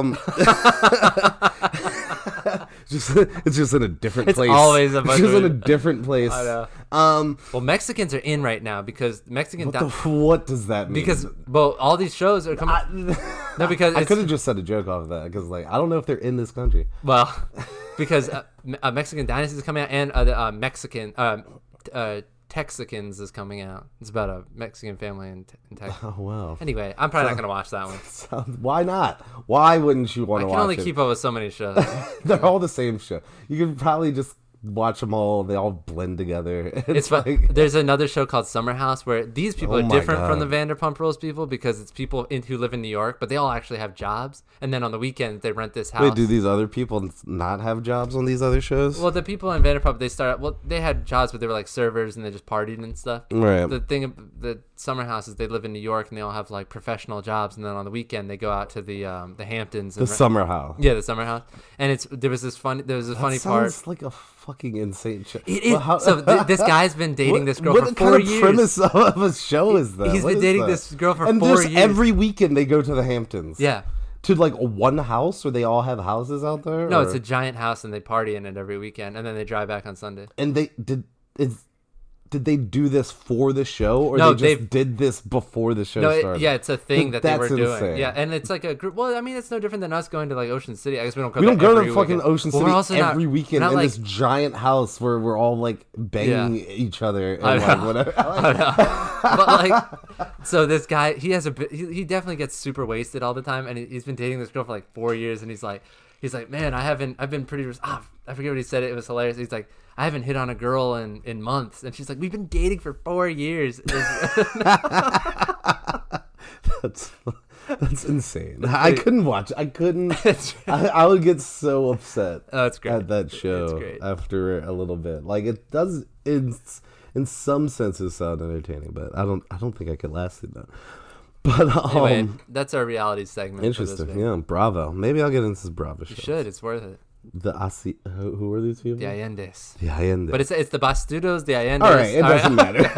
Speaker 1: It's just in a different place.
Speaker 2: It's always a bunch
Speaker 1: of in a
Speaker 2: rich.
Speaker 1: different place.
Speaker 2: I know. Well, Mexicans are in right now because
Speaker 1: what does that mean?
Speaker 2: Because all these shows are coming. No, because
Speaker 1: I could have just said a joke off of that because like I don't know if they're in this country.
Speaker 2: Well, because Mexican Dynasty is coming out and Mexican Texicans is coming out. It's about a Mexican family in Texas.
Speaker 1: Oh, wow.
Speaker 2: Anyway, I'm probably not going to watch that one.
Speaker 1: Why not? Why wouldn't you want to watch it?
Speaker 2: I can only keep up with so many shows.
Speaker 1: They're all the same show. You could probably just watch them all. They all blend together.
Speaker 2: It's like, there's another show called Summer House where these people are different from the Vanderpump Rules people because it's people who live in New York, but they all actually have jobs. And then on the weekend, they rent this house.
Speaker 1: Wait, do these other people not have jobs on these other shows?
Speaker 2: Well, the people in Vanderpump, they had jobs, but they were like servers and they just partied and stuff.
Speaker 1: Right.
Speaker 2: The Summer House is they live in New York and they all have like professional jobs. And then on the weekend, they go out to the Hamptons.
Speaker 1: Summer House.
Speaker 2: Yeah, the Summer House. And there was this funny part.
Speaker 1: Sounds like a fucking insane show.
Speaker 2: It is. This guy's been dating this girl for 4 years. What kind of
Speaker 1: premise of a show is that?
Speaker 2: He's been dating this girl for 4 years.
Speaker 1: Every weekend they go to the Hamptons.
Speaker 2: Yeah.
Speaker 1: To like one house where they all have houses out there?
Speaker 2: No, it's a giant house and they party in it every weekend and then they drive back on Sunday.
Speaker 1: And did they do this for the show, or they just did this before the show started?
Speaker 2: It's a thing that they were doing.
Speaker 1: Insane.
Speaker 2: Yeah, and it's like a group. Well, I mean, it's no different than us going to like Ocean City. I guess we don't go.
Speaker 1: We don't go to fucking
Speaker 2: weekend.
Speaker 1: Ocean City every weekend in this giant house where we're all like banging each other and like whatever.
Speaker 2: But like, so this guy, he definitely gets super wasted all the time, and he's been dating this girl for like 4 years, and he's like, man, I've been pretty. I forget what he said. It was hilarious. He's like, I haven't hit on a girl in months. And she's like, we've been dating for 4 years.
Speaker 1: That's insane. I couldn't watch. I couldn't. I would get so upset
Speaker 2: that's great.
Speaker 1: At that show after a little bit. Like it does in some senses sound entertaining, but I don't think I could last it though. But
Speaker 2: anyway, that's our reality segment.
Speaker 1: Interesting. Yeah, Bravo. Maybe I'll get into this Bravo show.
Speaker 2: You should. It's worth it.
Speaker 1: Who are these people?
Speaker 2: The Allendes.
Speaker 1: The Allendes.
Speaker 2: But it's the Bastudos, the Allendes.
Speaker 1: All right, it doesn't matter.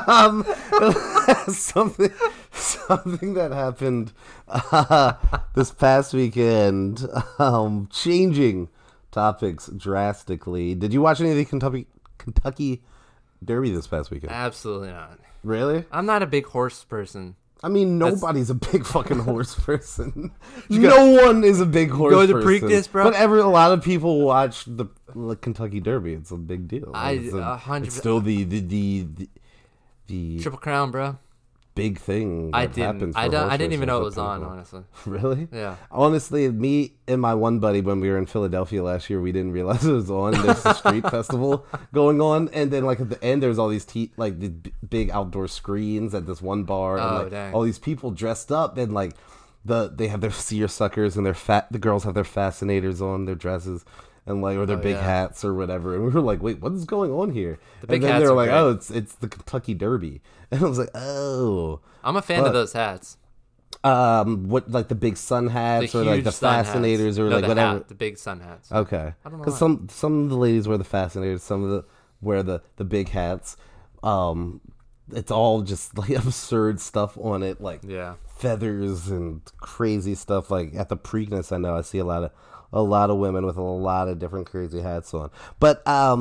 Speaker 1: Something that happened this past weekend, changing topics drastically. Did you watch any of the Kentucky Derby this past weekend?
Speaker 2: Absolutely not.
Speaker 1: Really?
Speaker 2: I'm not a big horse person.
Speaker 1: I mean, nobody's a big fucking horse person. No one is a big horse person.
Speaker 2: Go to Preakness, bro.
Speaker 1: But a lot of people watch the Kentucky Derby. It's a big deal. It's still the
Speaker 2: Triple Crown, bro.
Speaker 1: Big thing that happens.
Speaker 2: I didn't even know it was on, honestly.
Speaker 1: Really?
Speaker 2: Yeah.
Speaker 1: Honestly, me and my one buddy, when we were in Philadelphia last year, we didn't realize it was on. There's a street festival going on, and then like at the end, there's all these the big outdoor screens at this one bar, and all these people dressed up, and like they have their seersuckers and the girls have their fascinators on their dresses. and like or their big hats or whatever, and we were like, wait, what is going on here?
Speaker 2: The big
Speaker 1: and then
Speaker 2: hats
Speaker 1: they were
Speaker 2: are
Speaker 1: like,
Speaker 2: great.
Speaker 1: oh, it's the Kentucky Derby, and I was like, oh.
Speaker 2: I'm a fan of those hats.
Speaker 1: What like the big sun hats
Speaker 2: The
Speaker 1: or like
Speaker 2: huge
Speaker 1: the
Speaker 2: sun
Speaker 1: fascinators
Speaker 2: hats.
Speaker 1: or
Speaker 2: No,
Speaker 1: like
Speaker 2: the
Speaker 1: whatever?
Speaker 2: hat, the big sun hats.
Speaker 1: Okay,
Speaker 2: I don't know
Speaker 1: because
Speaker 2: why.
Speaker 1: some of the ladies wear the fascinators, some of the wear the big hats. It's all just like absurd stuff on it, like
Speaker 2: Yeah.
Speaker 1: feathers and crazy stuff. Like at the Preakness, I know I see a lot of women with a lot of different crazy hats on. But I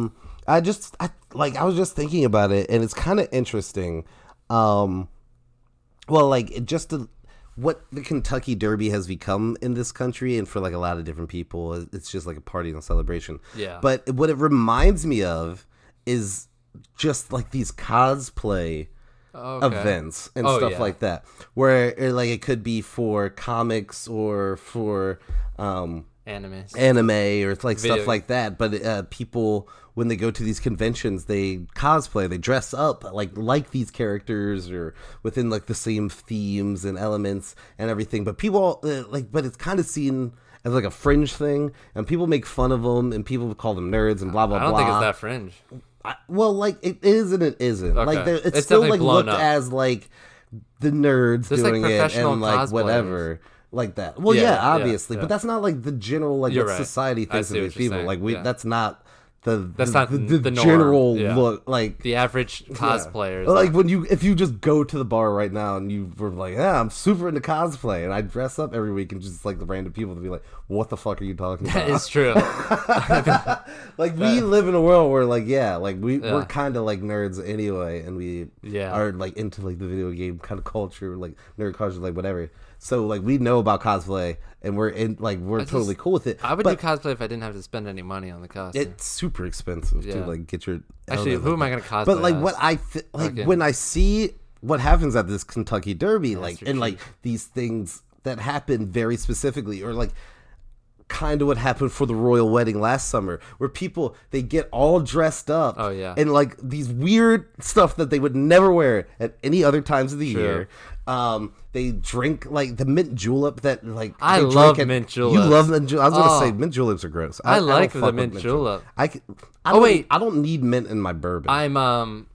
Speaker 1: was just thinking about it, and it's kind of interesting. Well, like what the Kentucky Derby has become in this country, and for like a lot of different people, it's just like a party and a celebration.
Speaker 2: Yeah.
Speaker 1: But what it reminds me of is just like these cosplay events and stuff like that, where it could be for comics or for anime or like stuff like that. But people, when they go to these conventions, they cosplay, they dress up like these characters or within like the same themes and elements and everything. But people but it's kind of seen as like a fringe thing, and people make fun of them, and people call them nerds and blah blah blah.
Speaker 2: I don't think it's that fringe.
Speaker 1: Like it is and it isn't.
Speaker 2: Okay.
Speaker 1: Like it's still
Speaker 2: definitely
Speaker 1: like
Speaker 2: blown
Speaker 1: looked
Speaker 2: up.
Speaker 1: as like the nerds
Speaker 2: There's, like,
Speaker 1: doing it
Speaker 2: professional
Speaker 1: and like
Speaker 2: cosplayers.
Speaker 1: whatever like that. Well,
Speaker 2: Yeah,
Speaker 1: yeah,
Speaker 2: yeah,
Speaker 1: obviously,
Speaker 2: yeah.
Speaker 1: but that's not like the general like
Speaker 2: You're
Speaker 1: what
Speaker 2: right.
Speaker 1: society
Speaker 2: I
Speaker 1: thinks
Speaker 2: see
Speaker 1: of
Speaker 2: what
Speaker 1: these
Speaker 2: you're
Speaker 1: people.
Speaker 2: saying.
Speaker 1: Like
Speaker 2: Yeah.
Speaker 1: that's not the
Speaker 2: not the norm.
Speaker 1: general
Speaker 2: Yeah.
Speaker 1: look. Like
Speaker 2: The average cosplayers.
Speaker 1: like when if you just go to the bar right now and you were like, yeah, I'm super into cosplay, and I dress up every week and just like the random people to be like, what the fuck are you talking about?
Speaker 2: That is true.
Speaker 1: Like we live in a world where like we're kind of like nerds anyway, and we are like into like the video game kind of culture, like nerd culture, like whatever. So like we know about cosplay, and we're totally cool with it.
Speaker 2: I would
Speaker 1: but
Speaker 2: do cosplay if I didn't have to spend any money on the costume.
Speaker 1: it's super expensive to
Speaker 2: Yeah.
Speaker 1: like get your
Speaker 2: Actually,
Speaker 1: element
Speaker 2: who
Speaker 1: like
Speaker 2: am I
Speaker 1: that.
Speaker 2: going to cosplay
Speaker 1: But like
Speaker 2: as?
Speaker 1: what
Speaker 2: Okay.
Speaker 1: when I see what happens at this Kentucky Derby, like
Speaker 2: you're
Speaker 1: and like these things that happen very specifically, or like kind of what happened for the royal wedding last summer, where people they get all dressed up,
Speaker 2: Oh, yeah.
Speaker 1: and like these weird stuff that they would never wear at any other times of the year. They drink like the mint julep that like
Speaker 2: I
Speaker 1: they
Speaker 2: love
Speaker 1: drink
Speaker 2: mint
Speaker 1: You
Speaker 2: juleps.
Speaker 1: love mint juleps. I was gonna
Speaker 2: Oh.
Speaker 1: say mint juleps are gross.
Speaker 2: I
Speaker 1: don't
Speaker 2: like
Speaker 1: fuck
Speaker 2: the
Speaker 1: with
Speaker 2: mint julep.
Speaker 1: I don't,
Speaker 2: wait.
Speaker 1: I don't need mint in my bourbon.
Speaker 2: I'm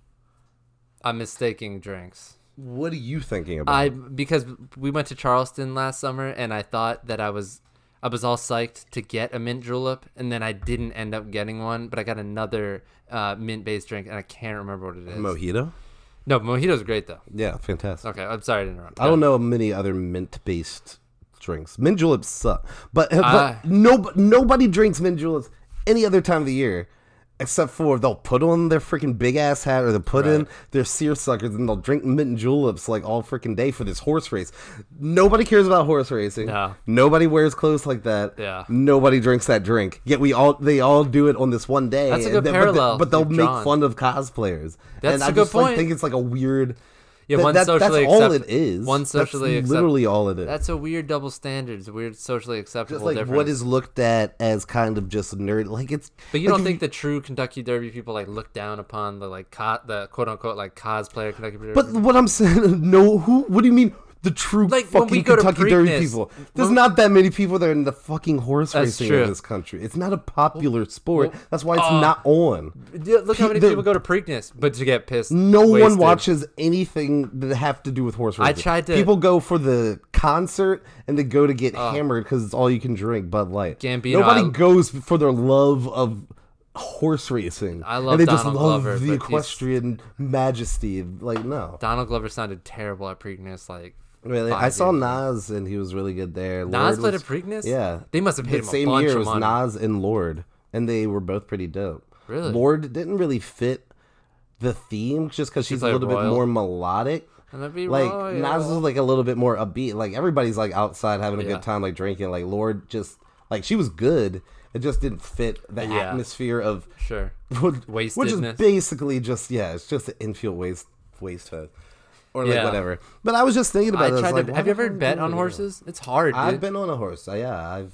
Speaker 2: mistaking drinks.
Speaker 1: What are you thinking about?
Speaker 2: Because we went to Charleston last summer, and I thought that I was all psyched to get a mint julep, and then I didn't end up getting one, but I got another mint based drink, and I can't remember what it is.
Speaker 1: Mojito?
Speaker 2: No, mojito's great though.
Speaker 1: Yeah, fantastic.
Speaker 2: Okay, I'm sorry to interrupt.
Speaker 1: I don't know many other mint-based drinks. Mint juleps suck, but
Speaker 2: Ah.
Speaker 1: nobody drinks mint juleps any other time of the year, except for they'll put on their freaking big ass hat, or they'll put in their seersuckers, and they'll drink mint juleps like all freaking day for this horse race. Nobody cares about horse racing.
Speaker 2: No.
Speaker 1: Nobody wears clothes like that.
Speaker 2: Yeah.
Speaker 1: Nobody drinks that drink. Yet they all do it on this one day.
Speaker 2: That's a good
Speaker 1: And
Speaker 2: parallel
Speaker 1: But they'll
Speaker 2: you've
Speaker 1: make
Speaker 2: drawn.
Speaker 1: fun of cosplayers.
Speaker 2: That's
Speaker 1: and
Speaker 2: a
Speaker 1: I
Speaker 2: good
Speaker 1: just like,
Speaker 2: point.
Speaker 1: think it's like a weird.
Speaker 2: Yeah,
Speaker 1: That's
Speaker 2: socially
Speaker 1: all it is.
Speaker 2: One socially
Speaker 1: That's literally all it is.
Speaker 2: That's a weird double standard. It's a weird socially acceptable
Speaker 1: Just like
Speaker 2: difference.
Speaker 1: what is looked at as kind of just nerd, like it's.
Speaker 2: But you
Speaker 1: like
Speaker 2: don't
Speaker 1: if
Speaker 2: think the true Kentucky Derby people like look down upon the the quote unquote like cosplayer Kentucky Derby?
Speaker 1: But what I'm saying, no, who? What do you mean? The true
Speaker 2: Like, when
Speaker 1: fucking
Speaker 2: we go to
Speaker 1: Kentucky Derby
Speaker 2: Preakness,
Speaker 1: people. There's not that many people that are in the fucking horse
Speaker 2: That's
Speaker 1: racing
Speaker 2: true.
Speaker 1: in this country. It's not a popular sport. That's why it's
Speaker 2: Oh.
Speaker 1: not on.
Speaker 2: Yeah, look how many
Speaker 1: the-
Speaker 2: people go to Preakness, but to get pissed.
Speaker 1: No one
Speaker 2: wasted.
Speaker 1: watches anything that have to do with horse racing.
Speaker 2: tried to-
Speaker 1: People go for the concert and they go to get hammered because it's all you can drink. Bud Light.
Speaker 2: Gambino,
Speaker 1: Nobody goes for their love of horse racing.
Speaker 2: I love
Speaker 1: and they just
Speaker 2: Donald
Speaker 1: love
Speaker 2: Glover,
Speaker 1: the
Speaker 2: but
Speaker 1: equestrian majesty. Like no,
Speaker 2: Donald Glover sounded terrible at Preakness. Like
Speaker 1: really.
Speaker 2: 5
Speaker 1: I saw
Speaker 2: years ago.
Speaker 1: Nas and he was really good there.
Speaker 2: Nas
Speaker 1: Lorde
Speaker 2: played
Speaker 1: was-
Speaker 2: at Preakness.
Speaker 1: Yeah,
Speaker 2: they must have paid
Speaker 1: the
Speaker 2: him
Speaker 1: same
Speaker 2: a bunch
Speaker 1: year
Speaker 2: of
Speaker 1: was
Speaker 2: money.
Speaker 1: Nas and Lord, and they were both pretty dope.
Speaker 2: Really?
Speaker 1: Lord didn't really fit the theme just because she's a
Speaker 2: like
Speaker 1: little bit
Speaker 2: royal?
Speaker 1: more melodic.
Speaker 2: And that'd be
Speaker 1: Like
Speaker 2: royal.
Speaker 1: Nas is like a little bit more upbeat. Like everybody's like outside having a
Speaker 2: Yeah.
Speaker 1: good time, like drinking. Like Lord just like she was good. It just didn't fit the
Speaker 2: Yeah.
Speaker 1: atmosphere of
Speaker 2: Sure.
Speaker 1: which is
Speaker 2: Wastedness.
Speaker 1: basically just it's just an infield waste fest or like
Speaker 2: Yeah.
Speaker 1: whatever. But I was just thinking about it. I was like,
Speaker 2: Have you
Speaker 1: why
Speaker 2: ever
Speaker 1: the
Speaker 2: bet
Speaker 1: hell
Speaker 2: on
Speaker 1: do
Speaker 2: horses? It's hard, dude.
Speaker 1: I've been on a horse. Yeah,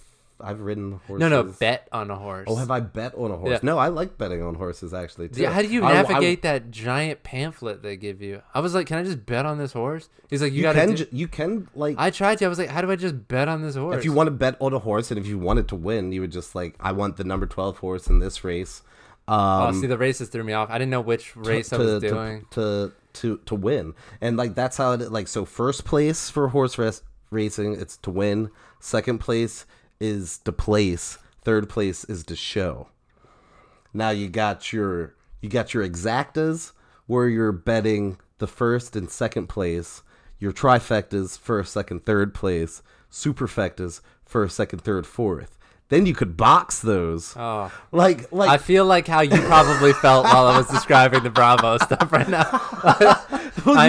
Speaker 1: I've ridden horses.
Speaker 2: No, bet on a horse.
Speaker 1: Oh, have I bet on a horse?
Speaker 2: Yeah.
Speaker 1: No, I like betting on horses actually too.
Speaker 2: Yeah, how do you navigate that giant pamphlet they give you? I was like, can I just bet on this horse? He's like,
Speaker 1: you can like.
Speaker 2: I tried to. I was like, how do I just bet on this horse?
Speaker 1: If you want to bet on a horse, and if you wanted to win, you would just like, I want the number 12 horse in this race.
Speaker 2: See, the races threw me off. I didn't know which race I was doing
Speaker 1: to win, and like that's how it like. So first place for horse racing, it's to win. Second place is to place. Third place is to show. Now you got your exactas where you're betting the first and second place. Your trifectas, first, second, third place. Superfectas, first, second, third, fourth. Then you could box those.
Speaker 2: Oh,
Speaker 1: like
Speaker 2: I feel like how you probably felt while I was describing the Bravo stuff right now. I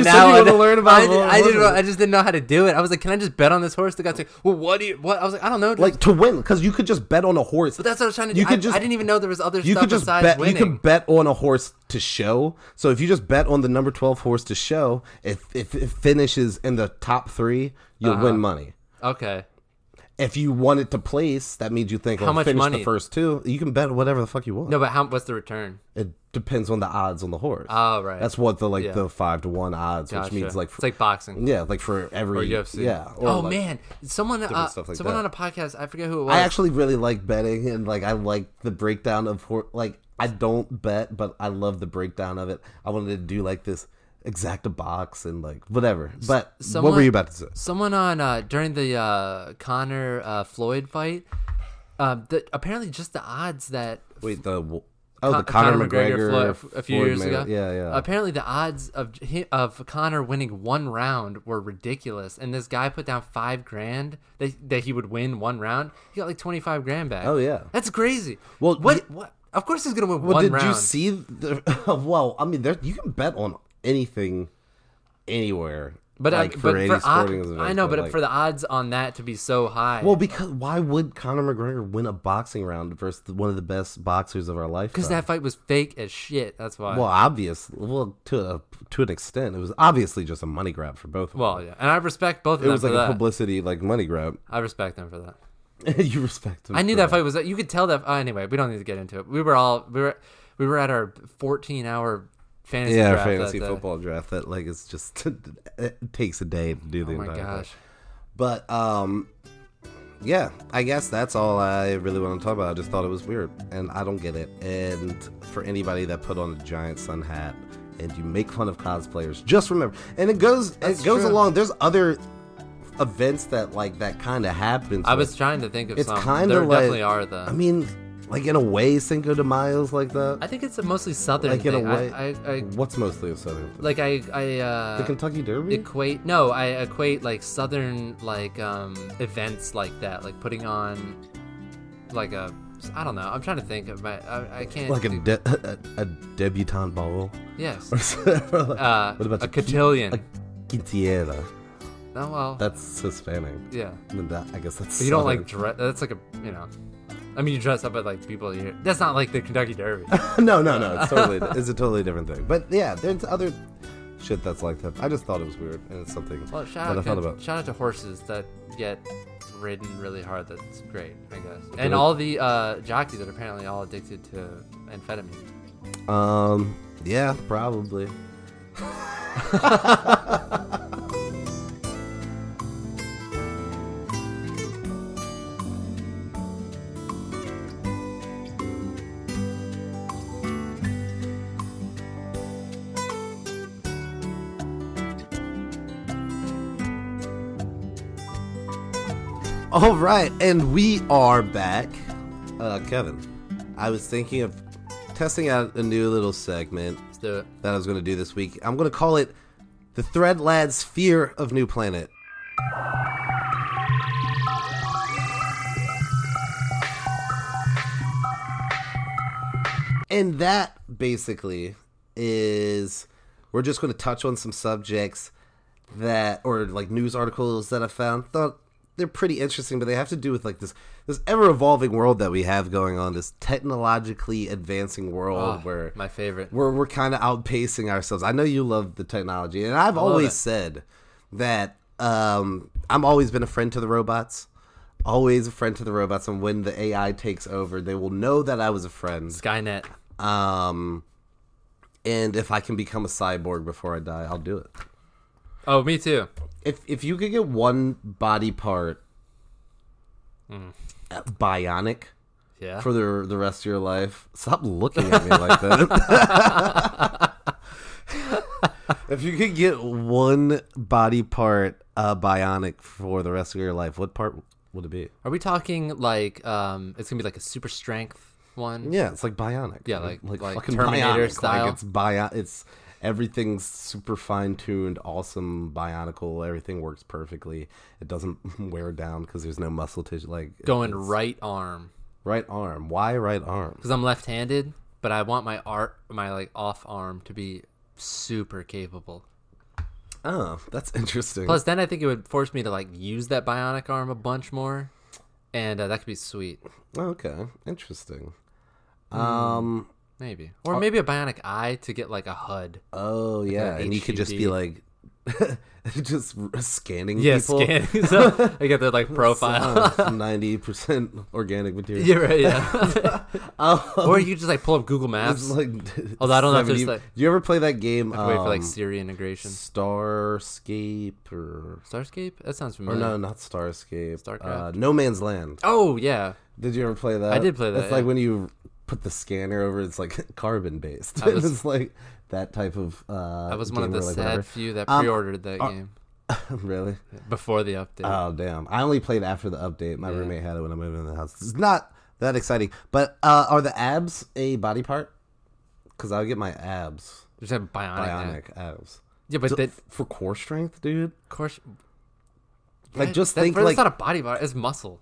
Speaker 2: just didn't know how to do it. I was like, can I just bet on this horse? The guy's like, well, what? I was like, I don't know.
Speaker 1: Like to win, because you could just bet on a horse.
Speaker 2: But that's what I was trying to do. I didn't even know there was other stuff besides
Speaker 1: bet,
Speaker 2: winning.
Speaker 1: You could bet on a horse to show. So if you just bet on the number 12 horse to show, if it finishes in the top 3, you'll win money.
Speaker 2: Okay.
Speaker 1: If you want it to place, that means you think,
Speaker 2: how much
Speaker 1: finish
Speaker 2: money?
Speaker 1: The first 2. You can bet whatever the fuck you want.
Speaker 2: No, but what's the return?
Speaker 1: It depends on the odds on the horse.
Speaker 2: Oh, right.
Speaker 1: That's what the 5-1 odds,
Speaker 2: Gotcha.
Speaker 1: which means like
Speaker 2: it's like boxing.
Speaker 1: Yeah, like for every
Speaker 2: or UFC.
Speaker 1: Yeah. Or
Speaker 2: oh
Speaker 1: like
Speaker 2: man, someone on a podcast, I forget who it was.
Speaker 1: I actually really like betting, and like I like the breakdown of like I don't bet, but I love the breakdown of it. I wanted to do like this exacta box and like whatever. But what were you about to say?
Speaker 2: Someone on during the Conor Floyd fight, apparently just the odds that
Speaker 1: the Conor McGregor
Speaker 2: a few years ago.
Speaker 1: Yeah.
Speaker 2: Apparently the odds of Conor winning one round were ridiculous, and this guy put down $5,000 that he would win one round. He got like $25,000 back.
Speaker 1: Oh yeah,
Speaker 2: that's crazy.
Speaker 1: Well,
Speaker 2: what? Of course he's gonna win one round.
Speaker 1: Did you see? Well, I mean, you can bet on anything, anywhere.
Speaker 2: But
Speaker 1: for any sporting event.
Speaker 2: I know, but for the odds on that to be so high.
Speaker 1: Well, because why would Conor McGregor win a boxing round versus one of the best boxers of our lifetime?
Speaker 2: Because that fight was fake as shit. That's why.
Speaker 1: Well, to an extent, it was obviously just a money grab for both of them.
Speaker 2: Well, yeah, and I respect both of them.
Speaker 1: It was like a publicity, like money grab.
Speaker 2: I respect them for that.
Speaker 1: You respect them.
Speaker 2: I knew that fight was. You could tell that. Anyway, we don't need to get into it. We were at our 14-hour.
Speaker 1: Fantasy football draft that like it's just it takes a day to do the entire
Speaker 2: gosh.
Speaker 1: Thing. But yeah, I guess that's all I really want to talk about. I just thought it was weird and I don't get it. And for anybody that put on a giant sun hat and you make fun of cosplayers, just remember, and it goes along. There's other events that kind of happen.
Speaker 2: I was trying to think of
Speaker 1: it's
Speaker 2: some.
Speaker 1: Kind
Speaker 2: there
Speaker 1: of
Speaker 2: definitely are though.
Speaker 1: I mean, like in a way, Cinco de Mayo's like that.
Speaker 2: I think it's a mostly southern
Speaker 1: thing.
Speaker 2: In a way,
Speaker 1: I what's mostly a southern thing?
Speaker 2: Like
Speaker 1: the Kentucky Derby.
Speaker 2: I equate like southern events like that, like putting on like a. I don't know. I'm trying to think of my. I can't.
Speaker 1: Like a debutante ball.
Speaker 2: Yes.
Speaker 1: What about
Speaker 2: a cotillion?
Speaker 1: A quinceañera.
Speaker 2: Oh well.
Speaker 1: That's Hispanic.
Speaker 2: Yeah.
Speaker 1: I guess that's.
Speaker 2: But you don't like dress. That's like a I mean, you dress up as like people. That's not like the Kentucky Derby.
Speaker 1: No. It's a totally different thing. But yeah, there's other shit that's like that. I just thought it was weird, and it's something that I thought about.
Speaker 2: Shout out to horses that get ridden really hard. That's great, I guess. And all the jockeys that are apparently all addicted to amphetamine.
Speaker 1: Yeah, probably. All right, and we are back. Kevin, I was thinking of testing out a new little segment that I was going to do this week. I'm going to call it The Thread Lads' Fear of New Planet. And that basically is, we're just going to touch on some subjects or like news articles that I found. Thought they're pretty interesting, but they have to do with like this ever-evolving world that we have going on, this technologically advancing world where
Speaker 2: my favorite.
Speaker 1: We're kind of outpacing ourselves. I know you love the technology, and I've always said that I've always been a friend to the robots. always a friend to the robots, and when the AI takes over, they will know that I was a friend.
Speaker 2: Skynet.
Speaker 1: And if I can become a cyborg before I die, I'll do it.
Speaker 2: Oh, me too.
Speaker 1: If you could get one body part bionic
Speaker 2: Yeah.
Speaker 1: for the rest of your life, stop looking at me like that. If you could get one body part bionic for the rest of your life, what part would it be?
Speaker 2: Are we talking like it's gonna be like a super strength one?
Speaker 1: Yeah, it's like bionic.
Speaker 2: Yeah,
Speaker 1: right?
Speaker 2: like
Speaker 1: fucking
Speaker 2: Terminator
Speaker 1: bionic.
Speaker 2: style.
Speaker 1: Like it's everything's super fine tuned, awesome, bionicle. Everything works perfectly. It doesn't wear down because there's no muscle tissue. Like
Speaker 2: Going
Speaker 1: it's
Speaker 2: right arm.
Speaker 1: right arm. Why right arm?
Speaker 2: Because I'm left-handed, but I want my like off arm to be super capable.
Speaker 1: Oh, that's interesting.
Speaker 2: Plus, then I think it would force me to like use that bionic arm a bunch more, and that could be sweet.
Speaker 1: Okay, interesting.
Speaker 2: Maybe, or maybe a bionic eye to get like a HUD.
Speaker 1: Oh yeah, and you could just be
Speaker 2: HUD.
Speaker 1: like just scanning
Speaker 2: Yeah,
Speaker 1: people.
Speaker 2: scanning. So I get their like profile.
Speaker 1: 90% organic material.
Speaker 2: Yeah, right. Yeah. Or you could just like pull up Google Maps.
Speaker 1: It's like
Speaker 2: Although I don't know if
Speaker 1: 70
Speaker 2: there's like
Speaker 1: Do you ever play that game?
Speaker 2: I have to wait for like Siri integration.
Speaker 1: Starscape or
Speaker 2: Starscape? That sounds
Speaker 1: or
Speaker 2: familiar.
Speaker 1: no, not Starscape.
Speaker 2: StarCraft?
Speaker 1: No Man's Land.
Speaker 2: Oh yeah.
Speaker 1: Did you ever play that?
Speaker 2: I did play that,
Speaker 1: It's like
Speaker 2: yeah.
Speaker 1: when you put the scanner over, it's like carbon based.
Speaker 2: I was-
Speaker 1: It's like that type of.
Speaker 2: I was one of the
Speaker 1: game where, like,
Speaker 2: sad
Speaker 1: whatever.
Speaker 2: few that pre-ordered that game
Speaker 1: Really?
Speaker 2: before the update.
Speaker 1: Oh damn! I only played after the update. My
Speaker 2: Yeah.
Speaker 1: roommate had it when I moved into the house. It's not that exciting. But are the abs a body part? Because I'll get my abs
Speaker 2: Just have bionic.
Speaker 1: abs.
Speaker 2: Yeah, but that
Speaker 1: For core strength, dude.
Speaker 2: of course.
Speaker 1: Like just
Speaker 2: that,
Speaker 1: think
Speaker 2: that's
Speaker 1: like
Speaker 2: not a body part. It's muscle.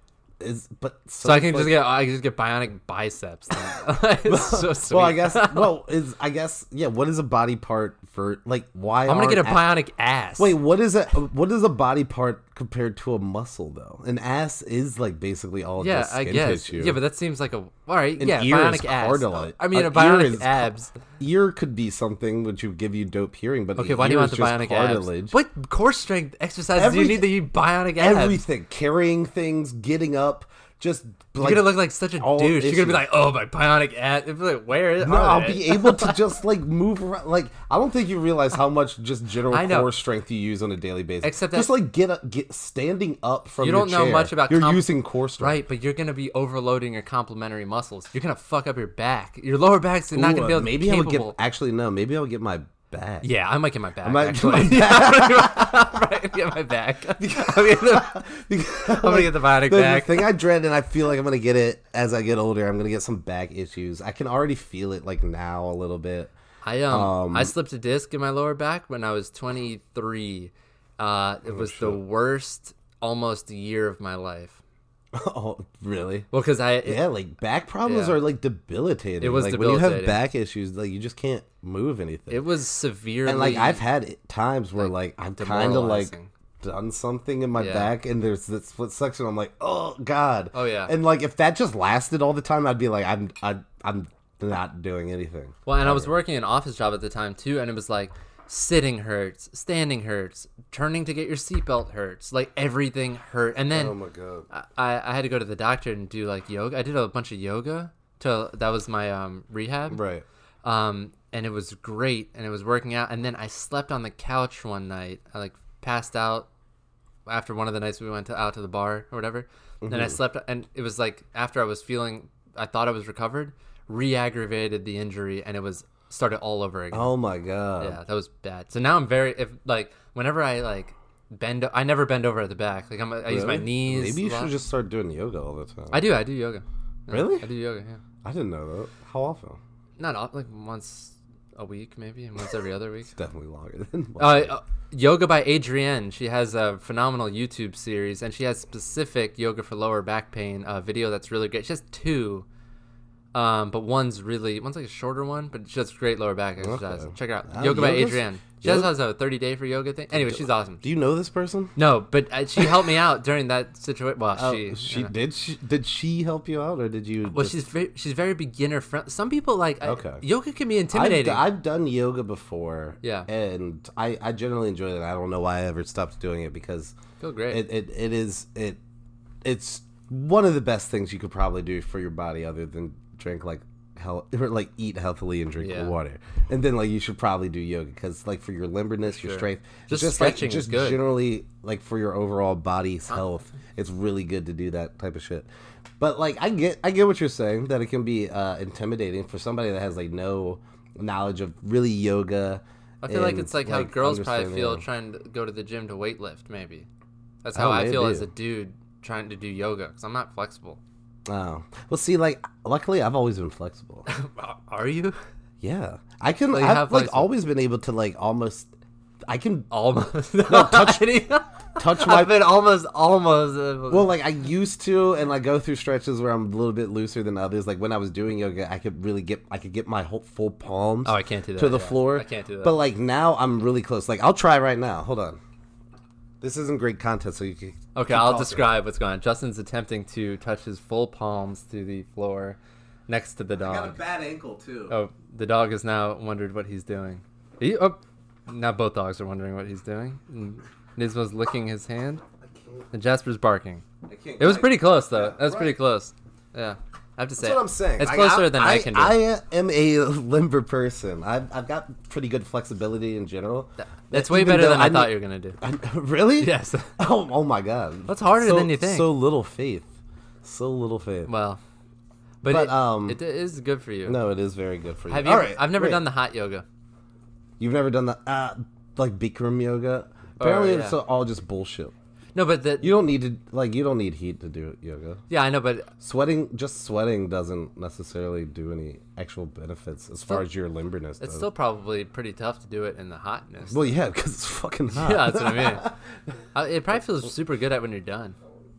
Speaker 1: so
Speaker 2: So I can
Speaker 1: like,
Speaker 2: just get bionic biceps. Then. It's so sweet.
Speaker 1: Well, I guess yeah. What is a body part for like? Why
Speaker 2: I'm gonna get a
Speaker 1: aren't
Speaker 2: bionic ass.
Speaker 1: Wait, what is a body part compared to a muscle though? An ass is like basically all
Speaker 2: Yeah,
Speaker 1: just
Speaker 2: I
Speaker 1: skin
Speaker 2: guess.
Speaker 1: tissue.
Speaker 2: Yeah, but that seems like a all right.
Speaker 1: An
Speaker 2: Yeah,
Speaker 1: ear is
Speaker 2: bionic ass.
Speaker 1: cartilage.
Speaker 2: I mean,
Speaker 1: An
Speaker 2: a bionic
Speaker 1: ear is
Speaker 2: abs.
Speaker 1: Ear could be something which would give you dope hearing, but
Speaker 2: Okay,
Speaker 1: the
Speaker 2: why do you
Speaker 1: ear
Speaker 2: want
Speaker 1: is
Speaker 2: the
Speaker 1: just
Speaker 2: bionic
Speaker 1: cartilage.
Speaker 2: abs? What core strength exercises do you need to use bionic abs?
Speaker 1: Everything, carrying things, getting up, just
Speaker 2: You're gonna look like such a
Speaker 1: all
Speaker 2: douche. You're gonna be
Speaker 1: issues.
Speaker 2: like, oh, my bionic abs. It'd be like, where?
Speaker 1: No,
Speaker 2: are
Speaker 1: I'll
Speaker 2: they?
Speaker 1: be able to just like move around. Like I don't think you realize how much just general
Speaker 2: I know.
Speaker 1: core strength you use on a daily basis.
Speaker 2: Except
Speaker 1: just
Speaker 2: that-
Speaker 1: like get standing up from.
Speaker 2: You
Speaker 1: your
Speaker 2: don't know
Speaker 1: chair,
Speaker 2: much about
Speaker 1: You're using core strength,
Speaker 2: Right, but you're gonna be overloading your complementary muscles. You're gonna fuck up your back. Your lower back's not gonna be able to
Speaker 1: maybe
Speaker 2: be
Speaker 1: I would
Speaker 2: capable.
Speaker 1: get. Actually, no. Maybe I'll get my back.
Speaker 2: Yeah, I might get my back.
Speaker 1: I might get
Speaker 2: actually.
Speaker 1: my
Speaker 2: Yeah, right, get my back. I'm gonna get the bionic
Speaker 1: The
Speaker 2: back.
Speaker 1: thing I dread, and I feel like I'm gonna get it as I get older. I'm gonna get some back issues. I can already feel it like now a little bit.
Speaker 2: I slipped a disc in my lower back when I was 23. It was the worst almost year of my life.
Speaker 1: Oh, really?
Speaker 2: Well, because
Speaker 1: Yeah, like back problems
Speaker 2: Yeah.
Speaker 1: are like debilitating.
Speaker 2: It was
Speaker 1: like when you have
Speaker 2: debilitating.
Speaker 1: back issues, like you just can't move anything.
Speaker 2: it was severely.
Speaker 1: And like I've had times where like I've kind of like
Speaker 2: demoralizing.
Speaker 1: done something in my
Speaker 2: Yeah.
Speaker 1: back, and there's this split section. I'm like, oh god.
Speaker 2: Oh, yeah.
Speaker 1: And like if that just lasted all the time, I'd be like, I'm not doing anything.
Speaker 2: Well, and I was working an office job at the time too, and it was like sitting hurts, standing hurts, turning to get your seatbelt hurts, like everything hurt. And then
Speaker 1: Oh my god.
Speaker 2: I had to go to the doctor and do like yoga. I did a bunch of yoga. That was my rehab.
Speaker 1: Right.
Speaker 2: And it was great, and it was working out. And then I slept on the couch one night. I like passed out after one of the nights we went out to the bar or whatever. Then I slept, and it was like after I was feeling, I thought I was recovered, re-aggravated the injury, and it was started all over again.
Speaker 1: Oh my god.
Speaker 2: Yeah, that was bad. So now I'm whenever I like bend, I never bend over at the back. Like I use my
Speaker 1: Really?
Speaker 2: knees.
Speaker 1: Maybe you
Speaker 2: a lot.
Speaker 1: should just start doing yoga all the time.
Speaker 2: I do yoga. Yeah,
Speaker 1: Really?
Speaker 2: I do yoga. Yeah,
Speaker 1: I didn't know that. How often?
Speaker 2: not like once a week, maybe, and once every other week.
Speaker 1: Definitely longer than.
Speaker 2: Yoga by Adrienne. She has a phenomenal YouTube series, and she has specific yoga for lower back pain video that's really great. She has two, but one's like a shorter one, but she does great lower back exercise.
Speaker 1: Okay.
Speaker 2: Check it out.
Speaker 1: Wow,
Speaker 2: Yoga by
Speaker 1: yoga's-
Speaker 2: Adrienne. She also has a 30-day for yoga thing. Anyway, she's awesome.
Speaker 1: Do you know this person?
Speaker 2: No, but she helped me out during that situation. Well,
Speaker 1: Did she help you out, or did you?
Speaker 2: Well,
Speaker 1: just-
Speaker 2: she's very beginner friendly. Some people like
Speaker 1: Okay.
Speaker 2: yoga can be intimidating.
Speaker 1: I've done yoga before.
Speaker 2: Yeah.
Speaker 1: And I generally enjoy it. I don't know why I ever stopped doing it because
Speaker 2: Feel great.
Speaker 1: it's one of the best things you could probably do for your body, other than drink like or like eat healthily and drink water. And then like you should probably do yoga, because like for your limberness, your strength,
Speaker 2: just
Speaker 1: stretching,
Speaker 2: like,
Speaker 1: just
Speaker 2: is good.
Speaker 1: Generally like for your overall body's health, it's really good to do that type of shit. But like I get what you're saying, that it can be intimidating for somebody that has like no knowledge of really yoga.
Speaker 2: I feel like it's like how girls probably feel trying to go to the gym to weightlift. Maybe that's how I feel as a dude trying to do yoga, because I'm not flexible.
Speaker 1: Oh, well, see, like, luckily I've always been flexible.
Speaker 2: Are you?
Speaker 1: Yeah, I can.
Speaker 2: So
Speaker 1: I've like always been able to like almost. I can
Speaker 2: almost
Speaker 1: touch my.
Speaker 2: I've been almost.
Speaker 1: Well, like I used to, and like go through stretches where I'm a little bit looser than others. Like when I was doing yoga, I could really get my whole full palms.
Speaker 2: Oh, I can't do that
Speaker 1: to the floor.
Speaker 2: I can't do that.
Speaker 1: But like now, I'm really close. Like I'll try right now. Hold on. This isn't great content, so you can.
Speaker 2: Okay, I'll describe what's going on. Justin's attempting to touch his full palms to the floor next to the dog.
Speaker 1: I got a bad ankle too.
Speaker 2: Oh, the dog has now wondered what he's doing. Now both dogs are wondering what he's doing. And Nismo's licking his hand, and Jasper's barking. It was pretty close, though. That was pretty close. Yeah, I have to say.
Speaker 1: That's what I'm saying.
Speaker 2: It's closer than I can do.
Speaker 1: I am a limber person. I've got pretty good flexibility in general.
Speaker 2: That's way better than I thought you were gonna do.
Speaker 1: Really?
Speaker 2: Yes.
Speaker 1: Oh my god.
Speaker 2: That's harder than you think.
Speaker 1: So little faith. So little faith.
Speaker 2: Well, but it is good for you.
Speaker 1: No, it is very good for you.
Speaker 2: Have you? I've never done the hot yoga.
Speaker 1: You've never done the like Bikram yoga? Apparently, it's all just bullshit.
Speaker 2: No, but
Speaker 1: you don't need heat to do yoga.
Speaker 2: Yeah, I know, but
Speaker 1: sweating doesn't necessarily do any actual benefits as far as your limberness.
Speaker 2: It's still probably pretty tough to do it in the hotness.
Speaker 1: Well, yeah, because it's fucking hot.
Speaker 2: Yeah, that's what I mean. It probably feels super good when you're done.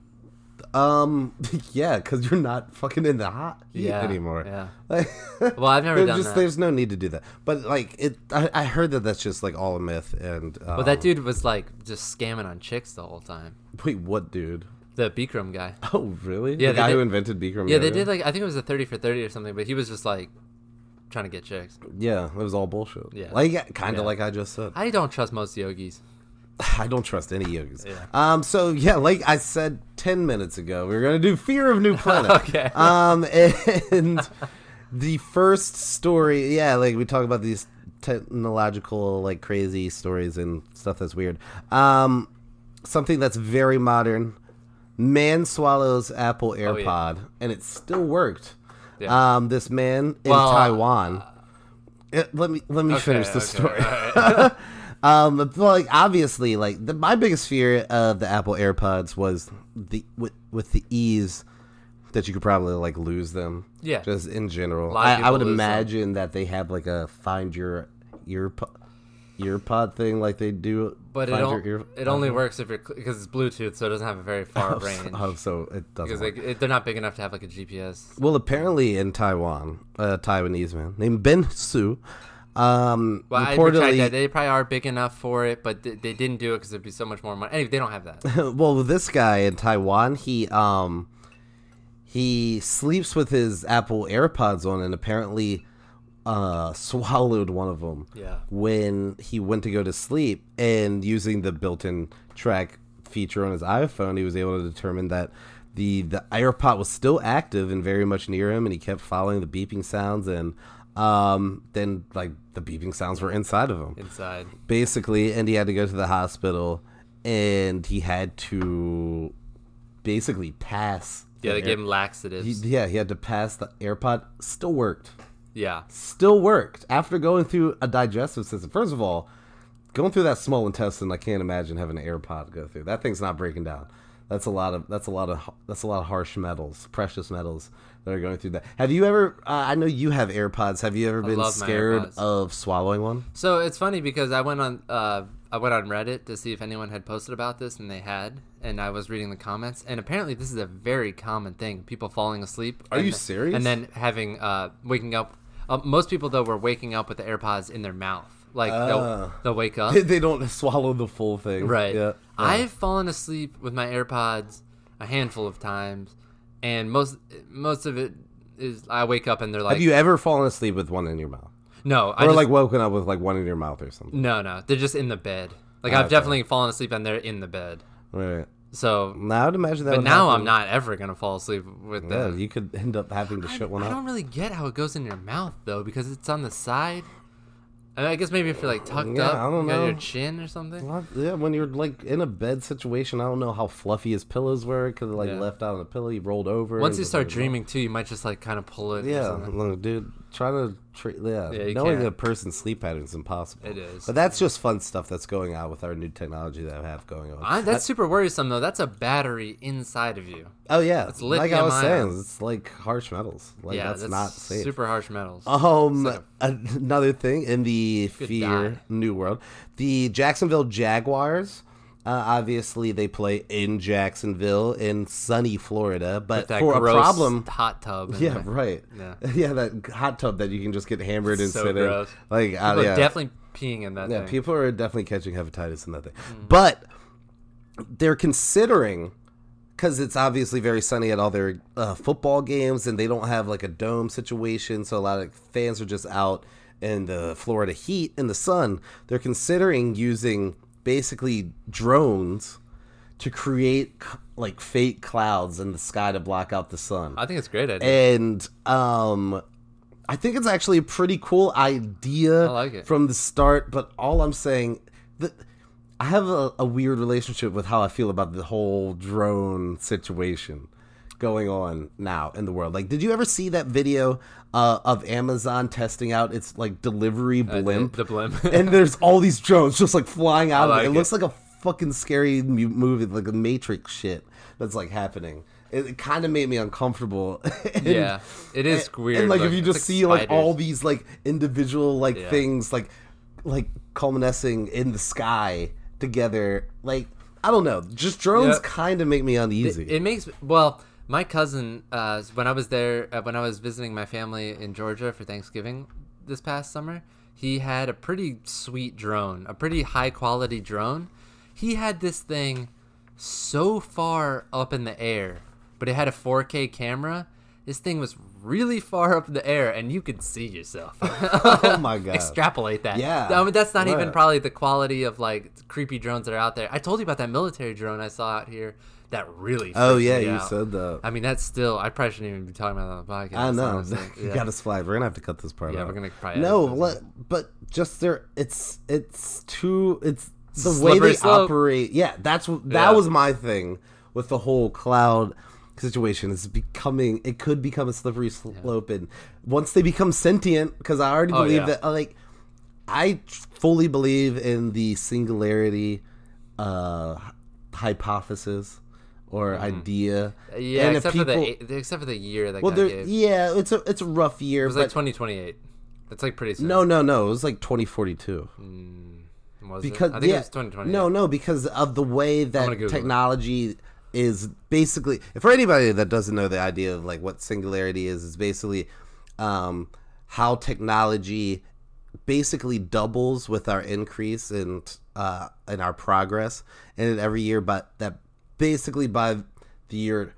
Speaker 1: Yeah, because you're not fucking in the hot heat anymore.
Speaker 2: Yeah. Well, I've never done that.
Speaker 1: There's no need to do that. But like I heard that's just like all a myth. And
Speaker 2: well, that dude was like just scamming on chicks the whole time.
Speaker 1: Wait, what dude?
Speaker 2: The Bikram guy.
Speaker 1: Oh, really?
Speaker 2: Yeah,
Speaker 1: the guy who invented Bikram.
Speaker 2: Yeah, they did like I think it was a 30 for 30 or something, but he was just like trying to get chicks.
Speaker 1: Yeah, it was all bullshit.
Speaker 2: Yeah,
Speaker 1: like kind of like I just said.
Speaker 2: I don't trust most yogis.
Speaker 1: I don't trust any yogis.
Speaker 2: Yeah.
Speaker 1: So yeah, like I said 10 minutes ago, we were gonna do Fear of New Planet.
Speaker 2: Okay.
Speaker 1: And the first story, like we talk about these technological, like crazy stories and stuff that's weird. Something that's very modern. Man swallows Apple AirPod, and it still worked. Yeah. This man in Taiwan. Let me finish the story. Right. Like obviously, like my biggest fear of the Apple AirPods was with the ease that you could probably like lose them.
Speaker 2: Yeah,
Speaker 1: just in general. I would imagine that they have like a find your earpod thing like they do.
Speaker 2: But it only works if because it's Bluetooth, so it doesn't have a very far range.
Speaker 1: So it doesn't.
Speaker 2: Because they're not big enough to have like a GPS.
Speaker 1: Well, apparently in Taiwan, a Taiwanese man named Ben Su. Reportedly,
Speaker 2: they probably are big enough for it, but they didn't do it because there'd be so much more money. Anyway, they don't have that.
Speaker 1: Well, this guy in Taiwan, he sleeps with his Apple AirPods on, and apparently swallowed one of them.
Speaker 2: Yeah.
Speaker 1: When he went to go to sleep, and using the built-in track feature on his iPhone, he was able to determine that the AirPod was still active and very much near him, and he kept following the beeping sounds and. Then like the beeping sounds were inside of him.
Speaker 2: Inside.
Speaker 1: Basically, and he had to go to the hospital, and he had to basically pass.
Speaker 2: Yeah, they gave him laxatives.
Speaker 1: He had to pass the AirPod. Still worked.
Speaker 2: Yeah.
Speaker 1: Still worked after going through a digestive system. First of all, going through that small intestine, I can't imagine having an AirPod go through. That thing's not breaking down. That's a lot of harsh metals, precious metals that are going through that. Have you ever? I know you have AirPods. Have you ever been scared of swallowing one?
Speaker 2: So it's funny because I went on Reddit to see if anyone had posted about this, and they had. And I was reading the comments, and apparently this is a very common thing. People falling asleep.
Speaker 1: Are you serious?
Speaker 2: And then having waking up. Most people though were waking up with the AirPods in their mouth. Like they'll wake up.
Speaker 1: They don't swallow the full thing.
Speaker 2: Right.
Speaker 1: Yeah.
Speaker 2: I've fallen asleep with my AirPods a handful of times, and most of it is I wake up and they're like.
Speaker 1: Have you ever fallen asleep with one in your mouth?
Speaker 2: No.
Speaker 1: Or like woken up with like one in your mouth or something?
Speaker 2: No. They're just in the bed. Like I've definitely fallen asleep and they're in the bed.
Speaker 1: Right.
Speaker 2: So,
Speaker 1: Now I would imagine that.
Speaker 2: but
Speaker 1: would
Speaker 2: now
Speaker 1: happen.
Speaker 2: I'm not ever gonna fall asleep with
Speaker 1: Yeah,
Speaker 2: that.
Speaker 1: you could end up having to shut one
Speaker 2: I
Speaker 1: up.
Speaker 2: don't really get how it goes in your mouth though, because it's on the side. I guess maybe if you're like tucked
Speaker 1: Yeah,
Speaker 2: up,
Speaker 1: I don't
Speaker 2: you got
Speaker 1: know.
Speaker 2: your chin or something.
Speaker 1: Well, yeah, when you're like in a bed situation, I don't know how fluffy his pillows were because like
Speaker 2: Yeah.
Speaker 1: left out on a pillow, he rolled over.
Speaker 2: Once you
Speaker 1: just,
Speaker 2: start
Speaker 1: like,
Speaker 2: dreaming too, you might just like kind of pull it. or
Speaker 1: Yeah,
Speaker 2: something.
Speaker 1: look, dude, trying to
Speaker 2: Yeah, you
Speaker 1: knowing
Speaker 2: can't.
Speaker 1: a person's sleep pattern is impossible.
Speaker 2: It is.
Speaker 1: But that's just fun stuff that's going on with our new technology that I have going on.
Speaker 2: That's super worrisome though. That's a battery inside of you.
Speaker 1: Oh yeah,
Speaker 2: It's
Speaker 1: like I was
Speaker 2: lithium-ion.
Speaker 1: saying, it's like harsh metals. Like
Speaker 2: Yeah,
Speaker 1: that's not safe.
Speaker 2: super harsh metals.
Speaker 1: Um,
Speaker 2: It's like
Speaker 1: another thing in the
Speaker 2: Could
Speaker 1: fear
Speaker 2: die.
Speaker 1: new world, the Jacksonville Jaguars. Obviously, they play in Jacksonville in sunny Florida,
Speaker 2: With
Speaker 1: but
Speaker 2: that
Speaker 1: for a
Speaker 2: gross
Speaker 1: problem,
Speaker 2: hot tub. in
Speaker 1: yeah,
Speaker 2: there.
Speaker 1: right,
Speaker 2: Yeah.
Speaker 1: yeah, that hot tub that you can just get hammered and
Speaker 2: So
Speaker 1: sit
Speaker 2: gross.
Speaker 1: in, like,
Speaker 2: People are
Speaker 1: yeah,
Speaker 2: definitely peeing in that
Speaker 1: yeah,
Speaker 2: thing.
Speaker 1: people are definitely catching hepatitis in that thing,
Speaker 2: Mm.
Speaker 1: but they're considering. Because it's obviously very sunny at all their football games, and they don't have like a dome situation, so a lot of fans are just out in the Florida heat in the sun. They're considering using basically drones to create like fake clouds in the sky to block out the sun.
Speaker 2: I think it's a great idea.
Speaker 1: And I think it's actually a pretty cool idea
Speaker 2: I like it.
Speaker 1: from the start. But all I'm saying that I have a weird relationship with how I feel about the whole drone situation going on now in the world. Like, did you ever see that video of Amazon testing out its like delivery blimp?
Speaker 2: The blimp.
Speaker 1: And there's all these drones just like flying out of
Speaker 2: like
Speaker 1: it. It
Speaker 2: it.
Speaker 1: looks like a fucking scary movie, like a Matrix shit that's like happening. It kind of made me uncomfortable. And-
Speaker 2: Yeah, it is weird.
Speaker 1: and like if
Speaker 2: looking.
Speaker 1: you
Speaker 2: It's
Speaker 1: just
Speaker 2: like
Speaker 1: see like all
Speaker 2: spiders.
Speaker 1: these like individual like
Speaker 2: Yeah.
Speaker 1: things like culminating in the sky together, like I don't know, just drones
Speaker 2: Yeah.
Speaker 1: kind of make me uneasy.
Speaker 2: It makes my cousin when I was there when I was visiting my family in Georgia for Thanksgiving this past summer, he had a pretty sweet drone, a pretty high quality drone. He had this thing so far up in the air, but it had a 4K camera. This thing was really far up in the air, and you could see yourself.
Speaker 1: Oh my god!
Speaker 2: Extrapolate that.
Speaker 1: Yeah.
Speaker 2: I mean, that's not even
Speaker 1: Right.
Speaker 2: probably the quality of like creepy drones that are out there. I told you about that military drone I saw out here that really.
Speaker 1: Oh
Speaker 2: freaked
Speaker 1: yeah,
Speaker 2: me
Speaker 1: you
Speaker 2: out.
Speaker 1: said that.
Speaker 2: I mean, that's still. I probably shouldn't even be talking about that on the podcast.
Speaker 1: I know.
Speaker 2: honestly.
Speaker 1: You
Speaker 2: Yeah.
Speaker 1: got us flagged. We're gonna have to cut this part
Speaker 2: Yeah,
Speaker 1: out.
Speaker 2: we're gonna probably
Speaker 1: No,
Speaker 2: edit this.
Speaker 1: but just there. It's too. It's the way
Speaker 2: Slippery
Speaker 1: they
Speaker 2: slope.
Speaker 1: operate. Yeah, that
Speaker 2: Yeah.
Speaker 1: was my thing with the whole cloud situation. It's becoming. It could become a slippery slope, and once they become sentient, because I already
Speaker 2: Oh,
Speaker 1: believe
Speaker 2: yeah.
Speaker 1: that. Like, I fully believe in the singularity hypothesis or idea.
Speaker 2: Yeah,
Speaker 1: And if
Speaker 2: except for the year that
Speaker 1: well,
Speaker 2: God
Speaker 1: there,
Speaker 2: gave.
Speaker 1: yeah, it's a rough year.
Speaker 2: It was
Speaker 1: but
Speaker 2: like 2028. That's like pretty soon.
Speaker 1: no, it was like 2042.
Speaker 2: Was
Speaker 1: Because
Speaker 2: it? I think
Speaker 1: yeah,
Speaker 2: it was 2028.
Speaker 1: no, because of the way
Speaker 2: gonna
Speaker 1: that
Speaker 2: Google it.
Speaker 1: technology is basically. For anybody that doesn't know the idea of like what singularity is basically how technology basically doubles with our increase in our progress and every year, but that basically by the year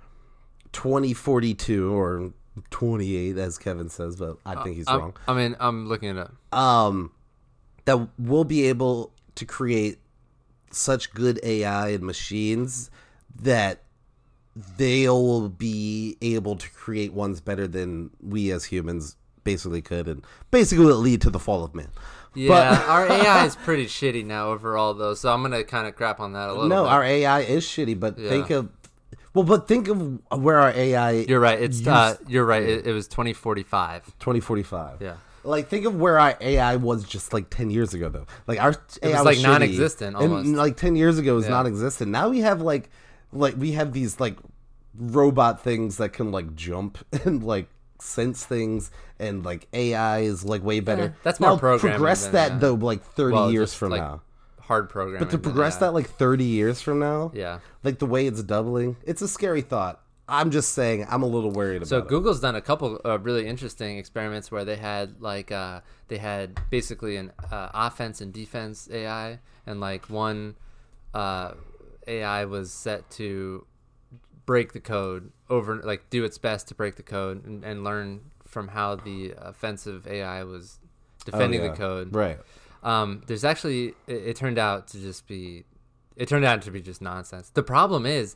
Speaker 1: 2042 or 28 as Kevin says, but I think he's wrong.
Speaker 2: I mean, I'm looking it up.
Speaker 1: That we'll be able to create such good AI and machines that they'll be able to create ones better than we as humans basically could, and basically will lead to the fall of man.
Speaker 2: Yeah, our AI is pretty shitty now overall, though. So I'm gonna kind of crap on that a little.
Speaker 1: No,
Speaker 2: bit.
Speaker 1: our AI is shitty, but
Speaker 2: Yeah.
Speaker 1: think of where our AI.
Speaker 2: You're right. It's you're right. It was 2045.
Speaker 1: 2045.
Speaker 2: Yeah.
Speaker 1: Like, think of where our AI was just like 10 years ago, though. Like, our AI
Speaker 2: was, like,
Speaker 1: shitty,
Speaker 2: non-existent almost.
Speaker 1: And like 10 years ago, it was
Speaker 2: Yeah.
Speaker 1: non-existent. Now we have like we have these like robot things that can like jump and like sense things, and like AI is like way better.
Speaker 2: Yeah, that's more
Speaker 1: now,
Speaker 2: programming
Speaker 1: progress
Speaker 2: than,
Speaker 1: that
Speaker 2: yeah.
Speaker 1: though like 30
Speaker 2: Well,
Speaker 1: years
Speaker 2: just,
Speaker 1: from
Speaker 2: like,
Speaker 1: now.
Speaker 2: Hard programming.
Speaker 1: But to progress that like 30 years from now,
Speaker 2: Yeah.
Speaker 1: like the way it's doubling, it's a scary thought. I'm just saying, I'm a little worried about
Speaker 2: So
Speaker 1: it.
Speaker 2: Google's done a couple really interesting experiments where they had like they had basically an offense and defense AI, and like one AI was set to break the code over, like do its best to break the code and learn from how the offensive AI was defending
Speaker 1: Oh, yeah.
Speaker 2: the code.
Speaker 1: Right.
Speaker 2: There's actually it turned out to just be it turned out to be just nonsense. The problem is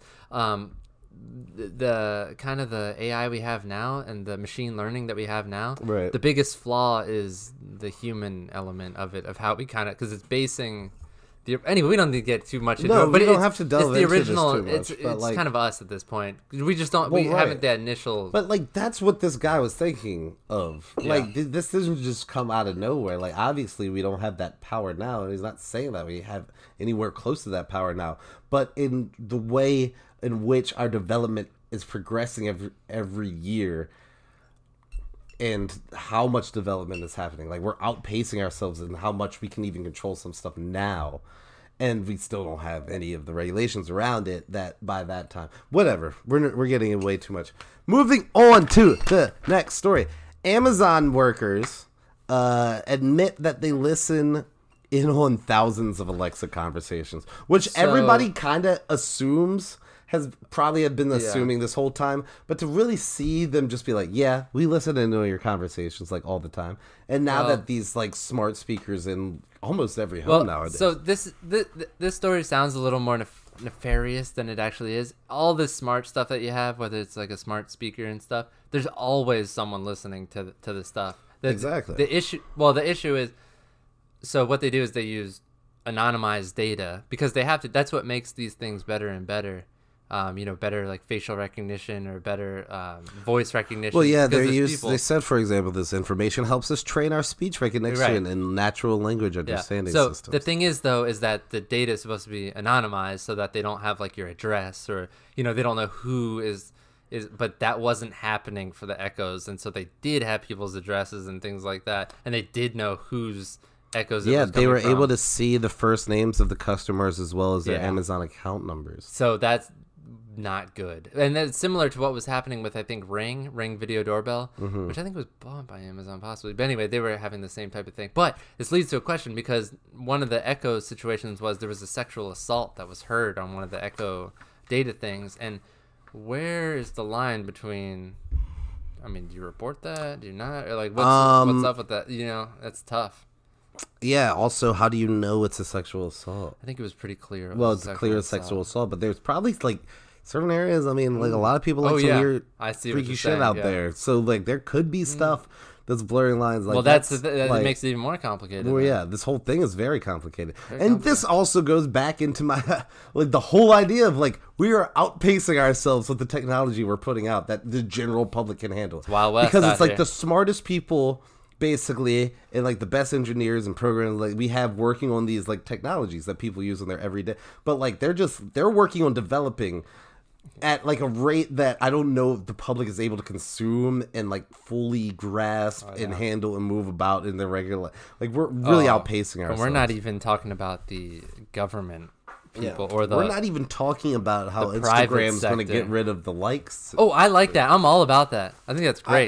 Speaker 2: the kind of the AI we have now and the machine learning that we have now.
Speaker 1: Right.
Speaker 2: The biggest flaw is the human element of it, of how we kind of, because it's basing. Anyway, we don't need to get too much into it. But
Speaker 1: we don't have to delve
Speaker 2: it's the
Speaker 1: into
Speaker 2: original.
Speaker 1: this too much,
Speaker 2: It's kind of us at this point. We just don't. We haven't that initial.
Speaker 1: But like that's what this guy was thinking of.
Speaker 2: Yeah.
Speaker 1: Like this doesn't just come out of nowhere. Like obviously we don't have that power now, and he's not saying that we have anywhere close to that power now. But in the way in which our development is progressing every year, and how much development is happening, like we're outpacing ourselves in how much we can even control some stuff now, and we still don't have any of the regulations around it that by that time. Whatever, we're getting in way too much. Moving on to the next story. Amazon workers admit that they listen in on thousands of Alexa conversations, which everybody kind of assumes has probably been assuming this whole time, but to really see them just be like, yeah, we listen into your conversations like all the time. And now that these like smart speakers in almost every home nowadays.
Speaker 2: So this story sounds a little more nefarious than it actually is. All this smart stuff that you have, whether it's like a smart speaker and stuff, there's always someone listening to the stuff.
Speaker 1: Exactly.
Speaker 2: The issue is, so what they do is they use anonymized data because they have to. That's what makes these things better and better. Better like facial recognition or better voice recognition.
Speaker 1: Well, yeah, they said, for example, this information helps us train our speech recognition and natural language understanding systems.
Speaker 2: So the thing is, though, is that the data is supposed to be anonymized so that they don't have like your address or, they don't know who is, but that wasn't happening for the Echoes. And so they did have people's addresses and things like that. And they did know whose Echoes it was
Speaker 1: they were
Speaker 2: from.
Speaker 1: able to see the first names of the customers as well as their Amazon account numbers.
Speaker 2: So that's not good, and that's similar to what was happening with I think Ring Video Doorbell, which I think was bought by Amazon possibly. But anyway, they were having the same type of thing. But this leads to a question because one of the Echo situations was there was a sexual assault that was heard on one of the Echo data things, and where is the line between? I mean, do you report that? Do you not? Or like, what's up with that? That's tough.
Speaker 1: Yeah. Also, how do you know it's a sexual assault?
Speaker 2: I think it was pretty clear.
Speaker 1: Well, it's clear as sexual assault, but there's probably like certain areas. I mean, like a lot of people like some weird, freaky shit out there. So like, there could be stuff that's blurring lines. Like,
Speaker 2: that makes it even more complicated.
Speaker 1: Well, yeah, this whole thing is very complicated, this also goes back into my like the whole idea of like we are outpacing ourselves with the technology we're putting out that the general public can handle.
Speaker 2: It's Wild West
Speaker 1: because it's like
Speaker 2: here.
Speaker 1: The smartest people. Basically, and like the best engineers and programmers like we have working on these like technologies that people use in their everyday, but like they're working on developing at like a rate that I don't know if the public is able to consume and like fully grasp and handle and move about in their regular like we're really outpacing ourselves.
Speaker 2: We're not even talking about the government people or
Speaker 1: we're not even talking about how Instagram's going to get rid of the likes.
Speaker 2: Oh, I like that. I'm all about that. I think that's great.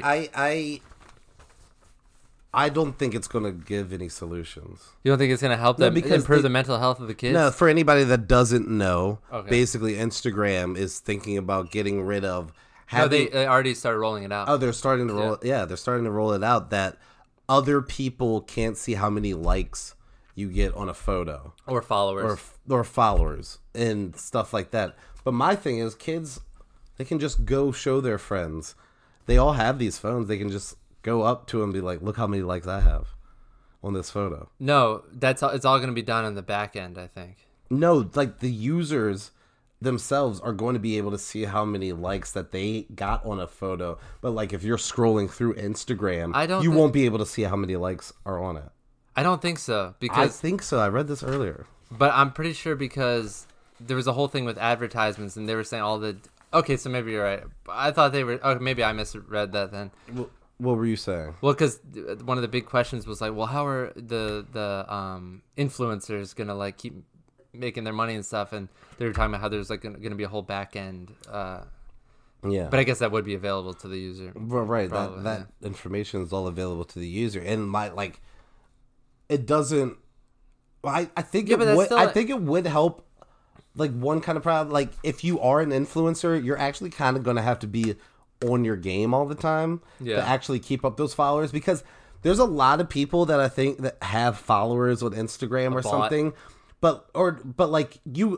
Speaker 1: I don't think it's going to give any solutions.
Speaker 2: You don't think it's going to help them improve the mental health of the kids?
Speaker 1: No, for anybody that doesn't know, basically Instagram is thinking about getting rid of having...
Speaker 2: No, they already started rolling it out.
Speaker 1: Oh, they're starting to roll it. Yeah, they're starting to roll it out that other people can't see how many likes you get on a photo.
Speaker 2: Or followers.
Speaker 1: Or followers and stuff like that. But my thing is kids, they can just go show their friends. They all have these phones. They can just... go up to him and be like, look how many likes I have on this photo.
Speaker 2: No, it's all going to be done on the back end, I think.
Speaker 1: No, like the users themselves are going to be able to see how many likes that they got on a photo. But like if you're scrolling through Instagram, you won't be able to see how many likes are on it.
Speaker 2: I don't think so.
Speaker 1: I think so. I read this earlier.
Speaker 2: But I'm pretty sure because there was a whole thing with advertisements and they were saying all the... Okay, so maybe you're right. I thought they were... Okay, maybe I misread that then.
Speaker 1: Well, what were you saying?
Speaker 2: Well, because one of the big questions was like, well, how are the influencers gonna like keep making their money and stuff? And they were talking about how there's like gonna be a whole back end.
Speaker 1: Yeah.
Speaker 2: But I guess that would be available to the user.
Speaker 1: Well, right. Probably, that information is all available to the user, and it doesn't. Well, I think it would. I think it would help. Like one kind of problem. Like if you are an influencer, you're actually kind of gonna have to be on your game all the time to actually keep up those followers, because there's a lot of people that I think that have followers on Instagram or something, but like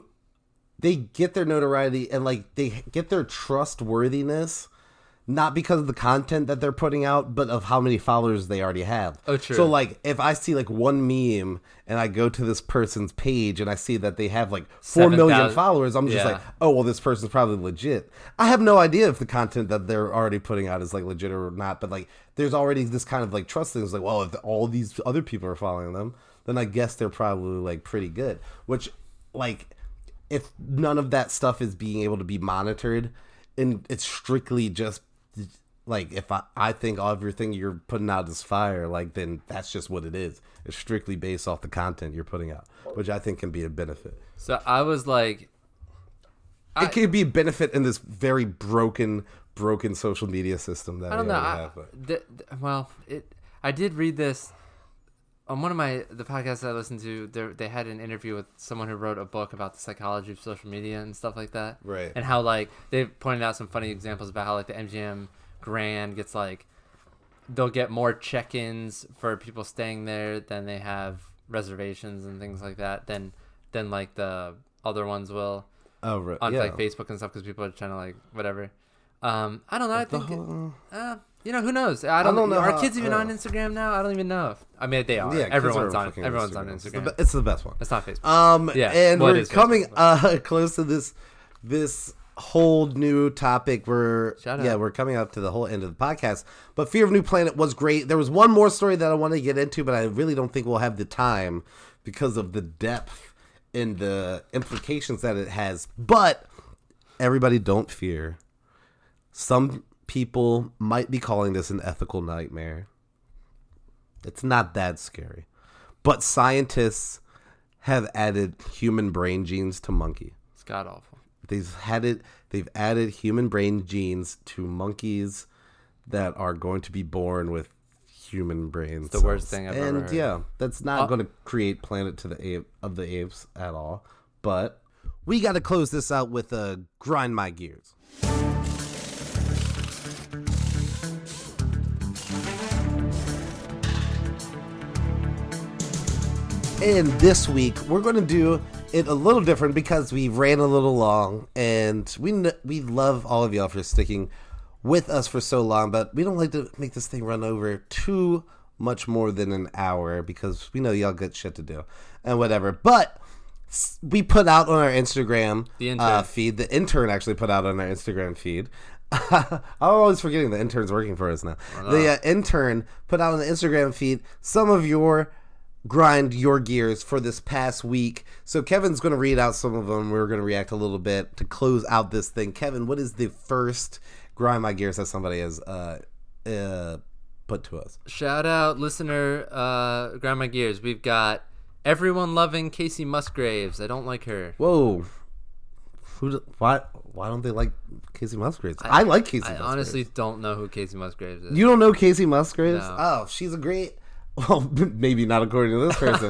Speaker 1: they get their notoriety and like they get their trustworthiness not because of the content that they're putting out, but of how many followers they already have.
Speaker 2: Oh, true.
Speaker 1: So like if I see like one meme and I go to this person's page and I see that they have like 4 million followers, I'm just like, oh, well, this person's probably legit. I have no idea if the content that they're already putting out is like legit or not, but like there's already this kind of like trust thing. It's like, well, if all these other people are following them, then I guess they're probably like pretty good. Which like if none of that stuff is being able to be monitored and it's strictly just like if I think everything you're putting out is fire, like then that's just what it is. It's strictly based off the content you're putting out, which I think can be a benefit.
Speaker 2: So I was like,
Speaker 1: it can be a benefit in this very broken social media system that
Speaker 2: I don't
Speaker 1: we
Speaker 2: know.
Speaker 1: have.
Speaker 2: I did read this on one of the podcasts I listened to. They had an interview with someone who wrote a book about the psychology of social media and stuff like that.
Speaker 1: Right.
Speaker 2: And how like they pointed out some funny examples about how like the MGM Grand gets like they'll get more check-ins for people staying there than they have reservations and things like that than like the other ones will.
Speaker 1: Oh, right.
Speaker 2: On like Facebook and stuff because people are trying to like whatever. I don't know. I think who knows? I don't know. Are kids even on Instagram now? I don't even know. I mean, they are. Yeah, everyone's on Instagram.
Speaker 1: It's the best one.
Speaker 2: It's not Facebook.
Speaker 1: And we're coming close to this whole new topic. We're coming up to the whole end of the podcast. But Fear of New Planet was great. There was one more story that I want to get into, but I really don't think we'll have the time because of the depth and the implications that it has. But everybody, don't fear. Some people might be calling this an ethical nightmare. It's not that scary. But scientists have added human brain genes to monkey.
Speaker 2: It's god awful.
Speaker 1: They've added human brain genes to monkeys that are going to be born with human brains.
Speaker 2: It's the worst thing I've ever heard.
Speaker 1: And yeah, that's not going to create Planet of the Apes at all. But we got to close this out with a grind my gears. And this week, we're going to do it a little different because we ran a little long, and we love all of y'all for sticking with us for so long, but we don't like to make this thing run over too much more than an hour because we know y'all got shit to do and whatever. But we put out on our Instagram feed, the intern actually put out on our Instagram feed. I'm always forgetting the intern's working for us now. The intern put out on the Instagram feed some of your grind your gears for this past week. So Kevin's going to read out some of them. We're going to react a little bit to close out this thing. Kevin, what is the first grind my gears that somebody has put to us?
Speaker 2: Shout out listener grind my gears. We've got everyone loving Casey Musgraves. I don't like her.
Speaker 1: Whoa. Why don't they like Casey Musgraves? I like Casey Musgraves.
Speaker 2: I honestly don't know who Casey Musgraves is.
Speaker 1: You don't know Casey Musgraves?
Speaker 2: No.
Speaker 1: Oh, she's a great... Well, maybe not according to this person.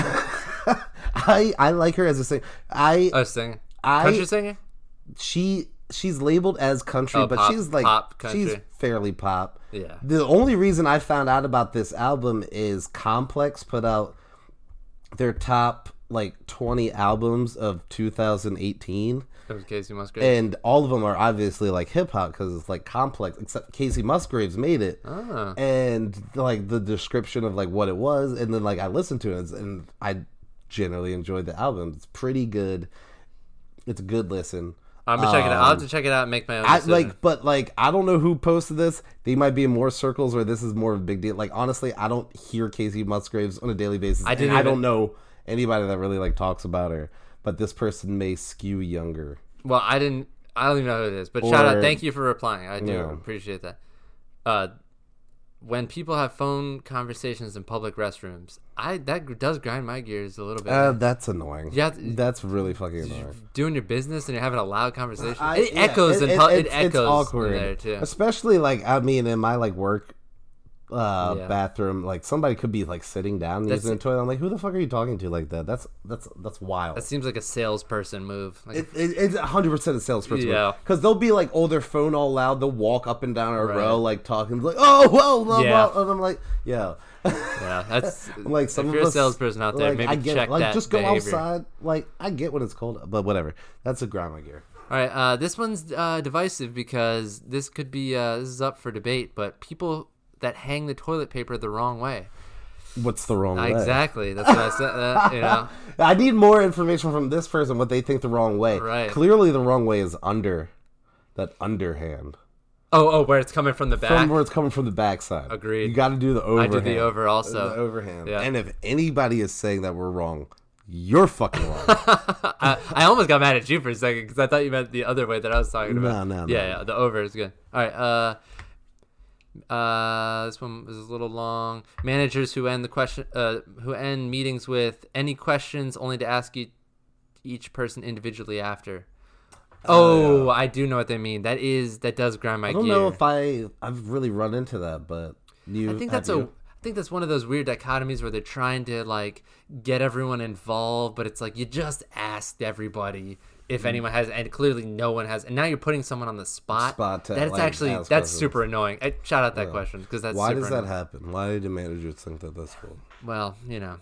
Speaker 1: I like her as a singer.
Speaker 2: Singer? Country singer?
Speaker 1: She's labeled as country, but
Speaker 2: pop,
Speaker 1: she's like
Speaker 2: pop country.
Speaker 1: She's fairly pop.
Speaker 2: Yeah.
Speaker 1: The only reason I found out about this album is Complex put out their top like 20 albums of 2018.
Speaker 2: It was Casey Musgraves.
Speaker 1: And all of them are obviously like hip hop because it's like Complex, except Casey Musgraves made it.
Speaker 2: Oh.
Speaker 1: And like the description of like what it was, and then like I listened to it, and I generally enjoyed the album. It's pretty good. It's a good listen.
Speaker 2: I'm gonna check it out. I'll have to check it out and make my own decision.
Speaker 1: But I don't know who posted this. They might be in more circles where this is more of a big deal. Like honestly, I don't hear Casey Musgraves on a daily basis. I don't know anybody that really like talks about her. But this person may skew younger.
Speaker 2: Well, I don't even know who it is. But shout out, thank you for replying. I do appreciate that. When people have phone conversations in public restrooms, that does grind my gears a little bit.
Speaker 1: That's annoying. Yeah, that's really fucking annoying.
Speaker 2: Doing your business and you're having a loud conversation. It echoes. It echoes
Speaker 1: it's awkward
Speaker 2: in there too.
Speaker 1: Especially like I mean in my like work bathroom. Like somebody could be like sitting down using the toilet. I'm like, who the fuck are you talking to like that? That's wild.
Speaker 2: That seems like a salesperson move. Like,
Speaker 1: it's 100% a salesperson.
Speaker 2: Yeah,
Speaker 1: because they'll be like, their phone all loud. They'll walk up and down a row like talking, like, oh, whoa, blah, blah, and I'm like, yeah.
Speaker 2: Yeah, that's
Speaker 1: like
Speaker 2: if you're a salesperson out there, maybe check
Speaker 1: like,
Speaker 2: that
Speaker 1: just go
Speaker 2: behavior.
Speaker 1: outside. Like, I get when it's cold, but whatever. That's a grandma gear.
Speaker 2: All right, this one's divisive because this could be this is up for debate. But people that hang the toilet paper the wrong way.
Speaker 1: What's the wrong way?
Speaker 2: Exactly. That's what I said. You know,
Speaker 1: I need more information from this person what they think the wrong way.
Speaker 2: Right.
Speaker 1: Clearly, the wrong way is that underhand.
Speaker 2: Oh, where it's coming from the back.
Speaker 1: From where it's coming from the backside.
Speaker 2: Agreed.
Speaker 1: You got to do the overhand.
Speaker 2: I do the over also.
Speaker 1: The overhand.
Speaker 2: Yeah.
Speaker 1: And if anybody is saying that we're wrong, you're fucking wrong.
Speaker 2: I almost got mad at you for a second because I thought you meant the other way that I was talking about.
Speaker 1: No.
Speaker 2: Yeah, the over is good. All right. This one is a little long. Managers who end meetings with any questions only to ask each person individually after. Oh, I do know what they mean. That does grind my gear.
Speaker 1: I don't know if I've really run into that, but
Speaker 2: I think that's one of those weird dichotomies where they're trying to like get everyone involved, but it's like you just asked everybody if anyone has, and clearly no one has, and now you're putting someone on the spot. That's super annoying. Shout out that question because that's
Speaker 1: why
Speaker 2: super
Speaker 1: does that
Speaker 2: annoying.
Speaker 1: happen? Why do managers think that that's cool?
Speaker 2: Well,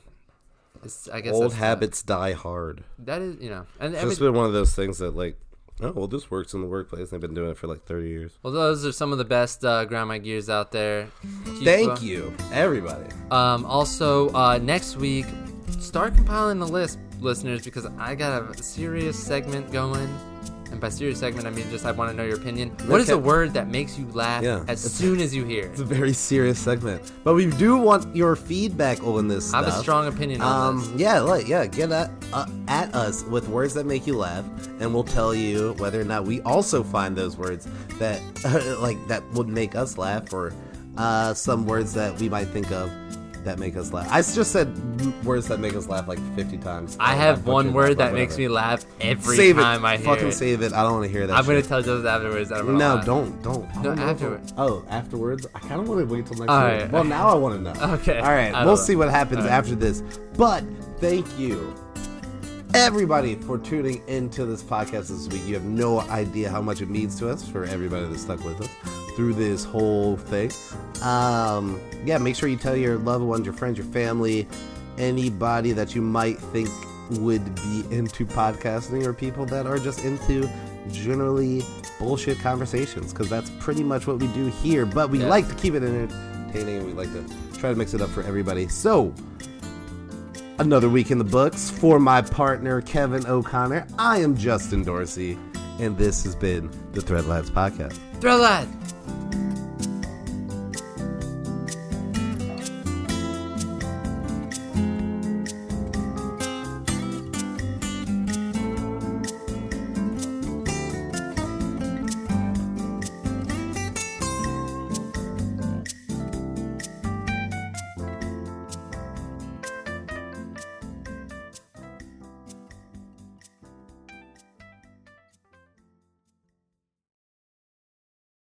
Speaker 2: I guess
Speaker 1: old habits die hard.
Speaker 2: That is, and
Speaker 1: it's just been one of those things that like. Oh, well, this works in the workplace. They've been doing it for like 30 years.
Speaker 2: Well, those are some of the best grind my gears out there.
Speaker 1: Thank you, everybody.
Speaker 2: Also, next week, start compiling the list, listeners, because I got a serious segment going. And by serious segment, I mean just I want to know your opinion. What is a word that makes you laugh as soon as you hear it?
Speaker 1: It's a very serious segment. But we do want your feedback on this stuff.
Speaker 2: I have a strong opinion on this.
Speaker 1: Get at us with words that make you laugh, and we'll tell you whether or not we also find those words that that would make us laugh, or some words that we might think of that make us laugh. I just said words that make us laugh like 50 times.
Speaker 2: I have one word that makes me laugh every time I hear it.
Speaker 1: Fucking save it. I don't want to hear that.
Speaker 2: I'm going to tell Joseph afterwards.
Speaker 1: No, don't.
Speaker 2: No, afterwards.
Speaker 1: Oh, afterwards? I kind of want to wait till next week.
Speaker 2: Right.
Speaker 1: Well, now I want to know.
Speaker 2: Okay.
Speaker 1: All right. We'll see what happens after this. But thank you, everybody, for tuning into this podcast this week. You have no idea how much it means to us for everybody that stuck with us through this whole thing. Make sure you tell your loved ones, your friends, your family, anybody that you might think would be into podcasting, or people that are just into generally bullshit conversations, because that's pretty much what we do here. But we like to keep it entertaining, and we like to try to mix it up for everybody. So, another week in the books. For my partner, Kevin O'Connor, I am Justin Dorsey, and this has been the Thread Lads Podcast.
Speaker 2: Thread Lads!